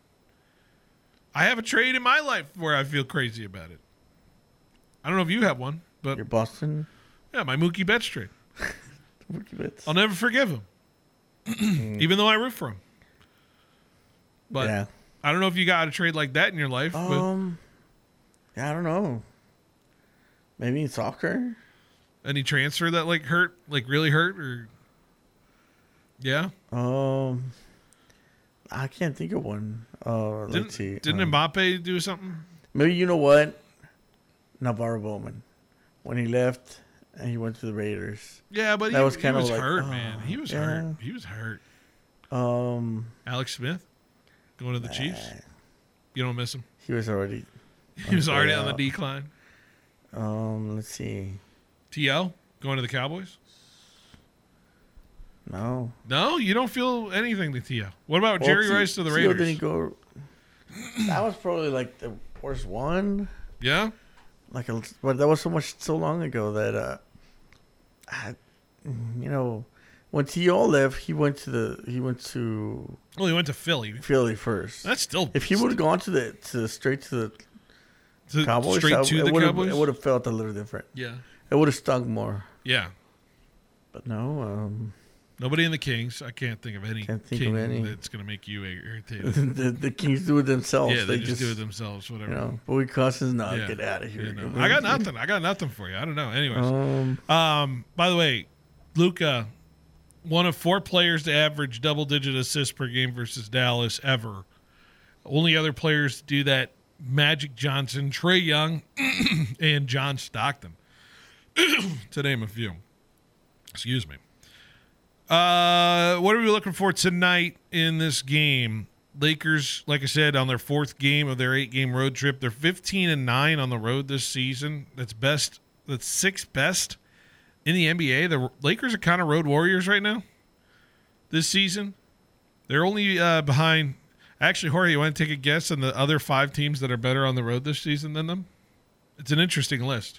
I have a trade in my life where I feel crazy about it. I don't know if you have one, but your Boston, yeah, my Mookie Betts trade. Mookie Betts. I'll never forgive him, even though I root for him. But yeah. I don't know if you got a trade like that in your life. Um, but yeah, I don't know. Maybe in soccer. Any transfer that like hurt, like really hurt, or yeah. Um, I can't think of one. Uh, didn't, let's see. Didn't um, Mbappe do something? Maybe you know what? Navarro Bowman, when he left and he went to the Raiders. Yeah, but that he was kind he of was like, hurt, oh, man. He was yeah. hurt. He was hurt. Um, Alex Smith going to the nah, Chiefs. You don't miss him. He was already. He was already on the decline. Um, let's see. T L going to the Cowboys. No. No, you don't feel anything to T L. What about Well, Jerry T- Rice to the T L Raiders? Didn't go. That was probably like the worst one. Yeah. Like, a, but that was so much so long ago that, uh, I, you know, when T L left, he went to the he went to. Well, he went to Philly. Philly first. That's still. If he would have gone to the to straight to the to, Cowboys, straight I, to it the would've- Cowboys, it would have felt a little different. Yeah. It would have stung more. Yeah. But no. Um, Nobody in the Kings. I can't think of any Can't think king of any. that's going to make you irritated. the, the Kings do it themselves. Yeah, they, just, do it themselves. Whatever. You know, Bowie Cousins, no, Yeah. get out of here. You know, I got nothing. I got nothing for you. I don't know. Anyways, Um, um, by the way, Luka, one of four players to average double-digit assists per game versus Dallas ever. Only other players to do that: Magic Johnson, Trae Young, and John Stockton, to name a few. Excuse me. Uh, what are we looking for tonight in this game? Lakers, like I said, on their fourth game of their eight-game road trip. They're fifteen and nine on the road this season. That's best. That's sixth best in the N B A. The Lakers are kind of road warriors right now this season. They're only uh, behind. Actually, Jorge, you want to take a guess on the other five teams that are better on the road this season than them? It's an interesting list.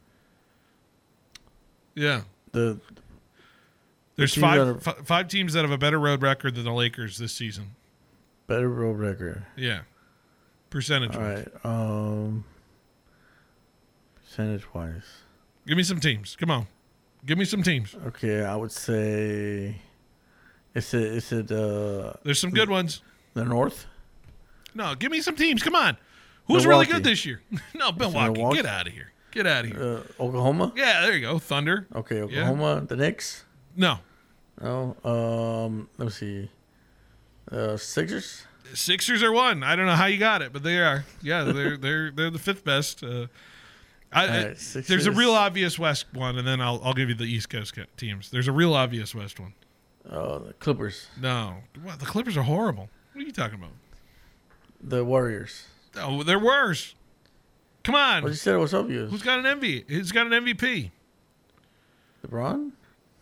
Yeah. The There's teams that five f- five teams that have a better road record than the Lakers this season. better road record. Yeah. Percentage All wise. right. Um, percentage wise. Give me some teams. Come on. Give me some teams. Okay, I would say. Is it is it uh? There's some good ones. The North. No, give me some teams. Come on. Who's really good this year? no, Milwaukee. Milwaukee? Get out of here. Get out of here. Uh, Oklahoma. Yeah, there you go. Thunder. Okay, Oklahoma. The Knicks. No. No. Um. Let me see. Uh, Sixers. Sixers are one. I don't know how you got it, but they are. Yeah, they're they're they're the fifth best. Uh, I, All right, I, there's a Sixers. real obvious West one, and then I'll I'll give you the East Coast ca- teams. There's a real obvious West one. Oh, the Clippers. No, what, the Clippers are horrible. What are you talking about? The Warriors. Oh, they're worse. Come on. What you said was obvious. Who's got an M V P? Who's got an M V P? LeBron.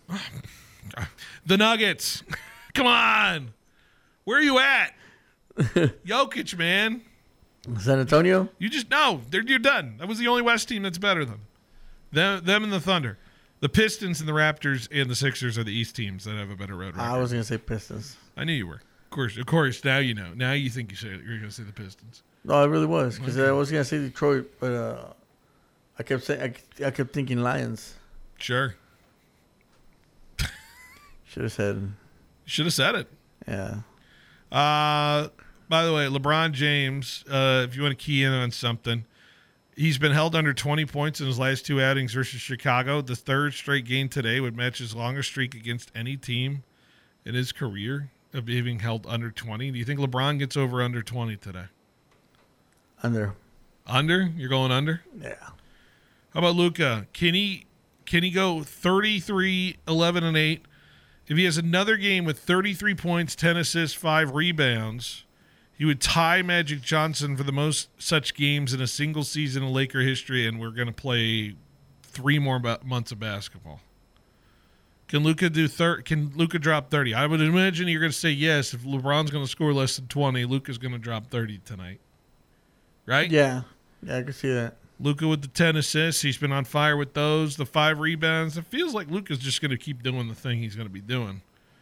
The Nuggets. Come on. Where are you at? Jokic, man. San Antonio. You just no. They're you're done. That was the only West team that's better than them. Them, them and the Thunder. The Pistons and the Raptors and the Sixers are the East teams that have a better road record. I was gonna say Pistons. I knew you were. Of course, of course. Now you know. Now you think you say you're gonna say the Pistons. No, I really was because Okay. I was gonna say Detroit, but uh, I kept saying I, I kept thinking Lions. Sure. Should have said. Should have said it. Yeah. Uh, by the way, LeBron James, uh, if you want to key in on something, he's been held under twenty points in his last two outings versus Chicago. The third straight game today would match his longest streak against any team in his career of being held under twenty. Do you think LeBron gets over under twenty today? Under. Under? You're going under? Yeah. How about Luka? Can he can he go thirty-three, eleven, and eight? If he has another game with thirty-three points, ten assists, five rebounds, he would tie Magic Johnson for the most such games in a single season in Laker history, and we're going to play three more ba- months of basketball. Can Luka do thir- Can Luka drop thirty? I would imagine you're going to say yes. If LeBron's going to score less than twenty, Luka's going to drop thirty tonight. Right? Yeah. Yeah, I can see that. Luka with the ten assists. He's been on fire with those. The five rebounds. It feels like Luka's just going to keep doing the thing he's going to be doing.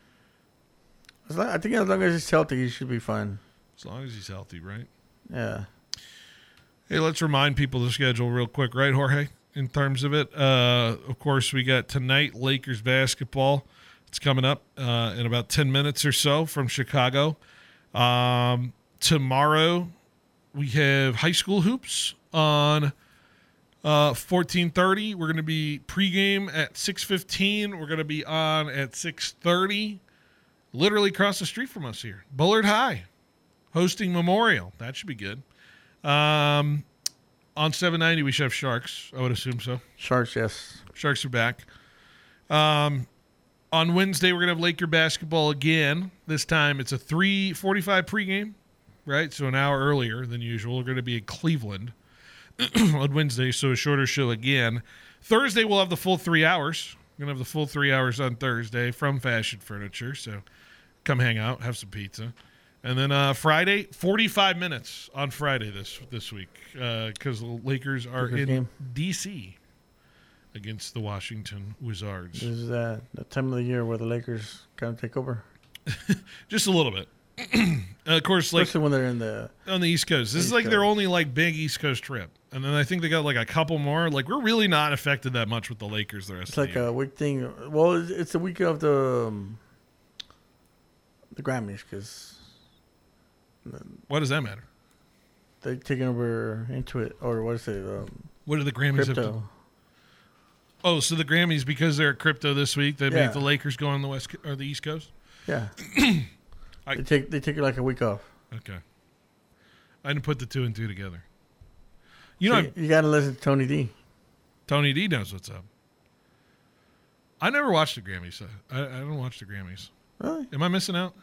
As long, I think as long as he's healthy, he should be fine. As long as he's healthy, right? Yeah. Hey, let's remind people the schedule real quick, right, Jorge? In terms of it, uh, of course, we got tonight Lakers basketball. It's coming up uh, in about ten minutes or so from Chicago. Um, tomorrow, we have high school hoops on uh, fourteen thirty. We're going to be pregame at six fifteen. We're going to be on at six thirty, literally across the street from us here. Bullard High hosting Memorial. That should be good. Um, on seven ninety, we should have Sharks. I would assume so. Sharks, yes. Sharks are back. Um, on Wednesday, we're going to have Laker basketball again. This time, it's a three forty-five pregame, right? So an hour earlier than usual. We're going to be in Cleveland on Wednesday, so a shorter show again. Thursday, we'll have the full three hours. We're going to have the full three hours on Thursday from Fashion Furniture. So come hang out, have some pizza. And then uh, Friday, forty-five minutes on Friday this this week because uh, the Lakers are Lakers in game. D C against the Washington Wizards. This is uh, the time of the year where the Lakers kind of take over. Just a little bit. uh, of course, like Especially when they're in the on the East Coast. This East is like their Coast. only like big East Coast trip. And then I think they got like a couple more. Like we're really not affected that much with the Lakers the rest It's of like the year. a week thing. Well, it's, it's the week of the um, the Grammys because What does that matter? they're taking over into it, or what is it? Um, What do the Grammys have to? crypto. Oh, so the Grammys, because they're at crypto this week, they Yeah. make the Lakers go on the west Co- or the East Coast. Yeah, I- they take they take like a week off. Okay, I didn't put the two and two together. You know, So you, you got to listen to Tony D. Tony D knows what's up. I never watched the Grammys. I, I don't watch the Grammys. Really? Am I missing out?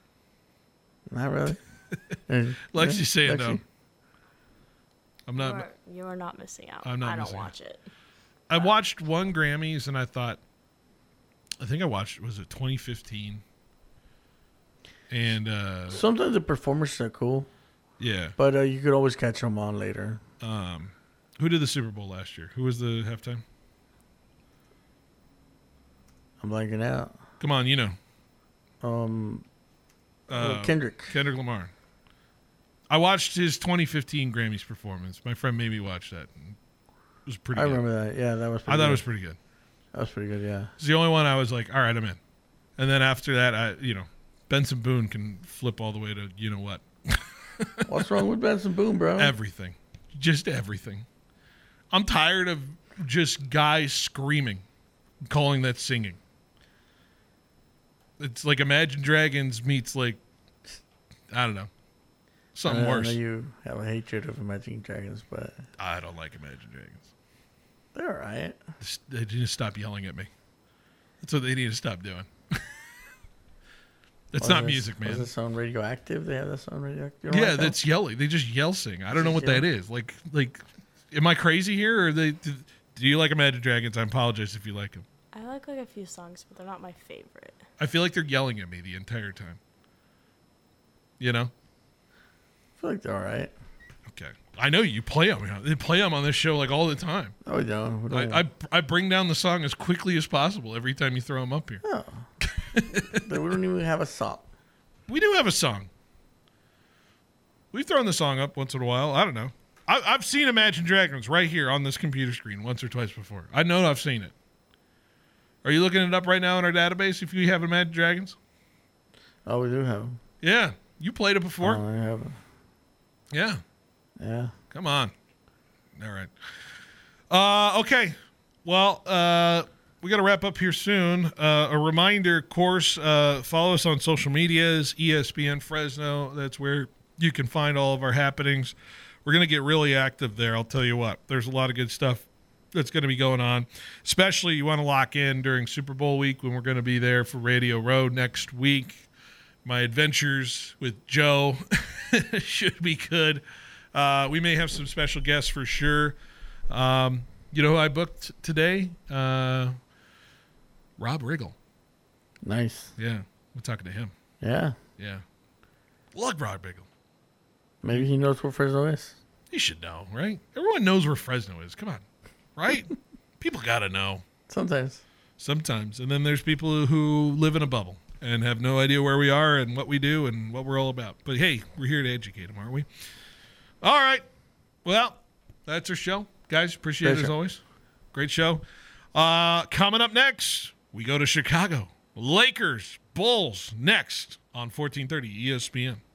Not really. Uh, Lexi's yeah, saying Lexi. no. I'm You not. are, you are not missing out. I'm not I don't missing out. watch it. I watched one Grammys and I thought, I think I watched, was it twenty fifteen? And uh, Sometimes the performances are cool, yeah, but uh, you could always catch them on later. um, who did the Super Bowl last year? Who was the halftime? I'm blanking out. Come on, you know. Um, Uh, Kendrick. Kendrick Lamar. I watched his twenty fifteen Grammys performance. My friend made me watch that. It was pretty I good. remember that. Yeah, that was. I Pretty thought good. it was pretty good. That was pretty good. Yeah. It's the only one I was like, all right, I'm in. And then after that, I, you know, Benson Boone can flip all the way to you know what. What's wrong with Benson Boone, bro? Everything. Just everything. I'm tired of just guys screaming, calling that singing. It's like Imagine Dragons meets like, I don't know, something I worse. know you have a hatred of Imagine Dragons, but I don't like Imagine Dragons. they're all right. Just- They need to stop yelling at me. That's what they need to stop doing. That's Was not this- music, man. Was this on Radioactive? They have this on Radioactive. You don't Yeah, like that? that's yelling. They just yell sing. I don't know Just what that yell. is. Like, like, am I crazy here, or they? Do, do you like Imagine Dragons? I apologize if you like them. I like like a few songs, but they're not my favorite. I feel like they're yelling at me the entire time. You know? I feel like they're all right. Okay. I know you play them. They play them on this show like all the time. No, we don't. We don't. I, I I bring down the song as quickly as possible every time you throw them up here. No. We don't even have a song. We do have a song. We've thrown the song up once in a while. I don't know. I, I've seen Imagine Dragons right here on this computer screen once or twice before. I know I've seen it. Are you looking it up right now in our database if you have Imagine Dragons? Oh, we do have them. Yeah. You played it before? Oh, I have them. Yeah. Yeah. Come on. All right. Uh, okay. Well, uh, we got to wrap up here soon. Uh, a reminder, of course, uh, follow us on social medias, E S P N Fresno. That's where you can find all of our happenings. We're going to get really active there, I'll tell you what. There's a lot of good stuff that's going to be going on. Especially you want to lock in during Super Bowl week when we're going to be there for Radio Row next week. My adventures with Joe should be good. Uh, we may have some special guests for sure. Um, you know who I booked today? Uh, Rob Riggle. Nice. Yeah, we're talking to him. Yeah. Yeah. Love Rob Riggle. Maybe he knows where Fresno is. He should know, right? Everyone knows where Fresno is. Come on. Right? People got to know. Sometimes. Sometimes. And then there's people who live in a bubble and have no idea where we are and what we do and what we're all about. But, hey, we're here to educate them, aren't we? All right. Well, that's our show. Guys, appreciate Great it as show. always. Great show. Uh, coming up next, we go to Chicago. Lakers, Bulls, next on fourteen thirty E S P N.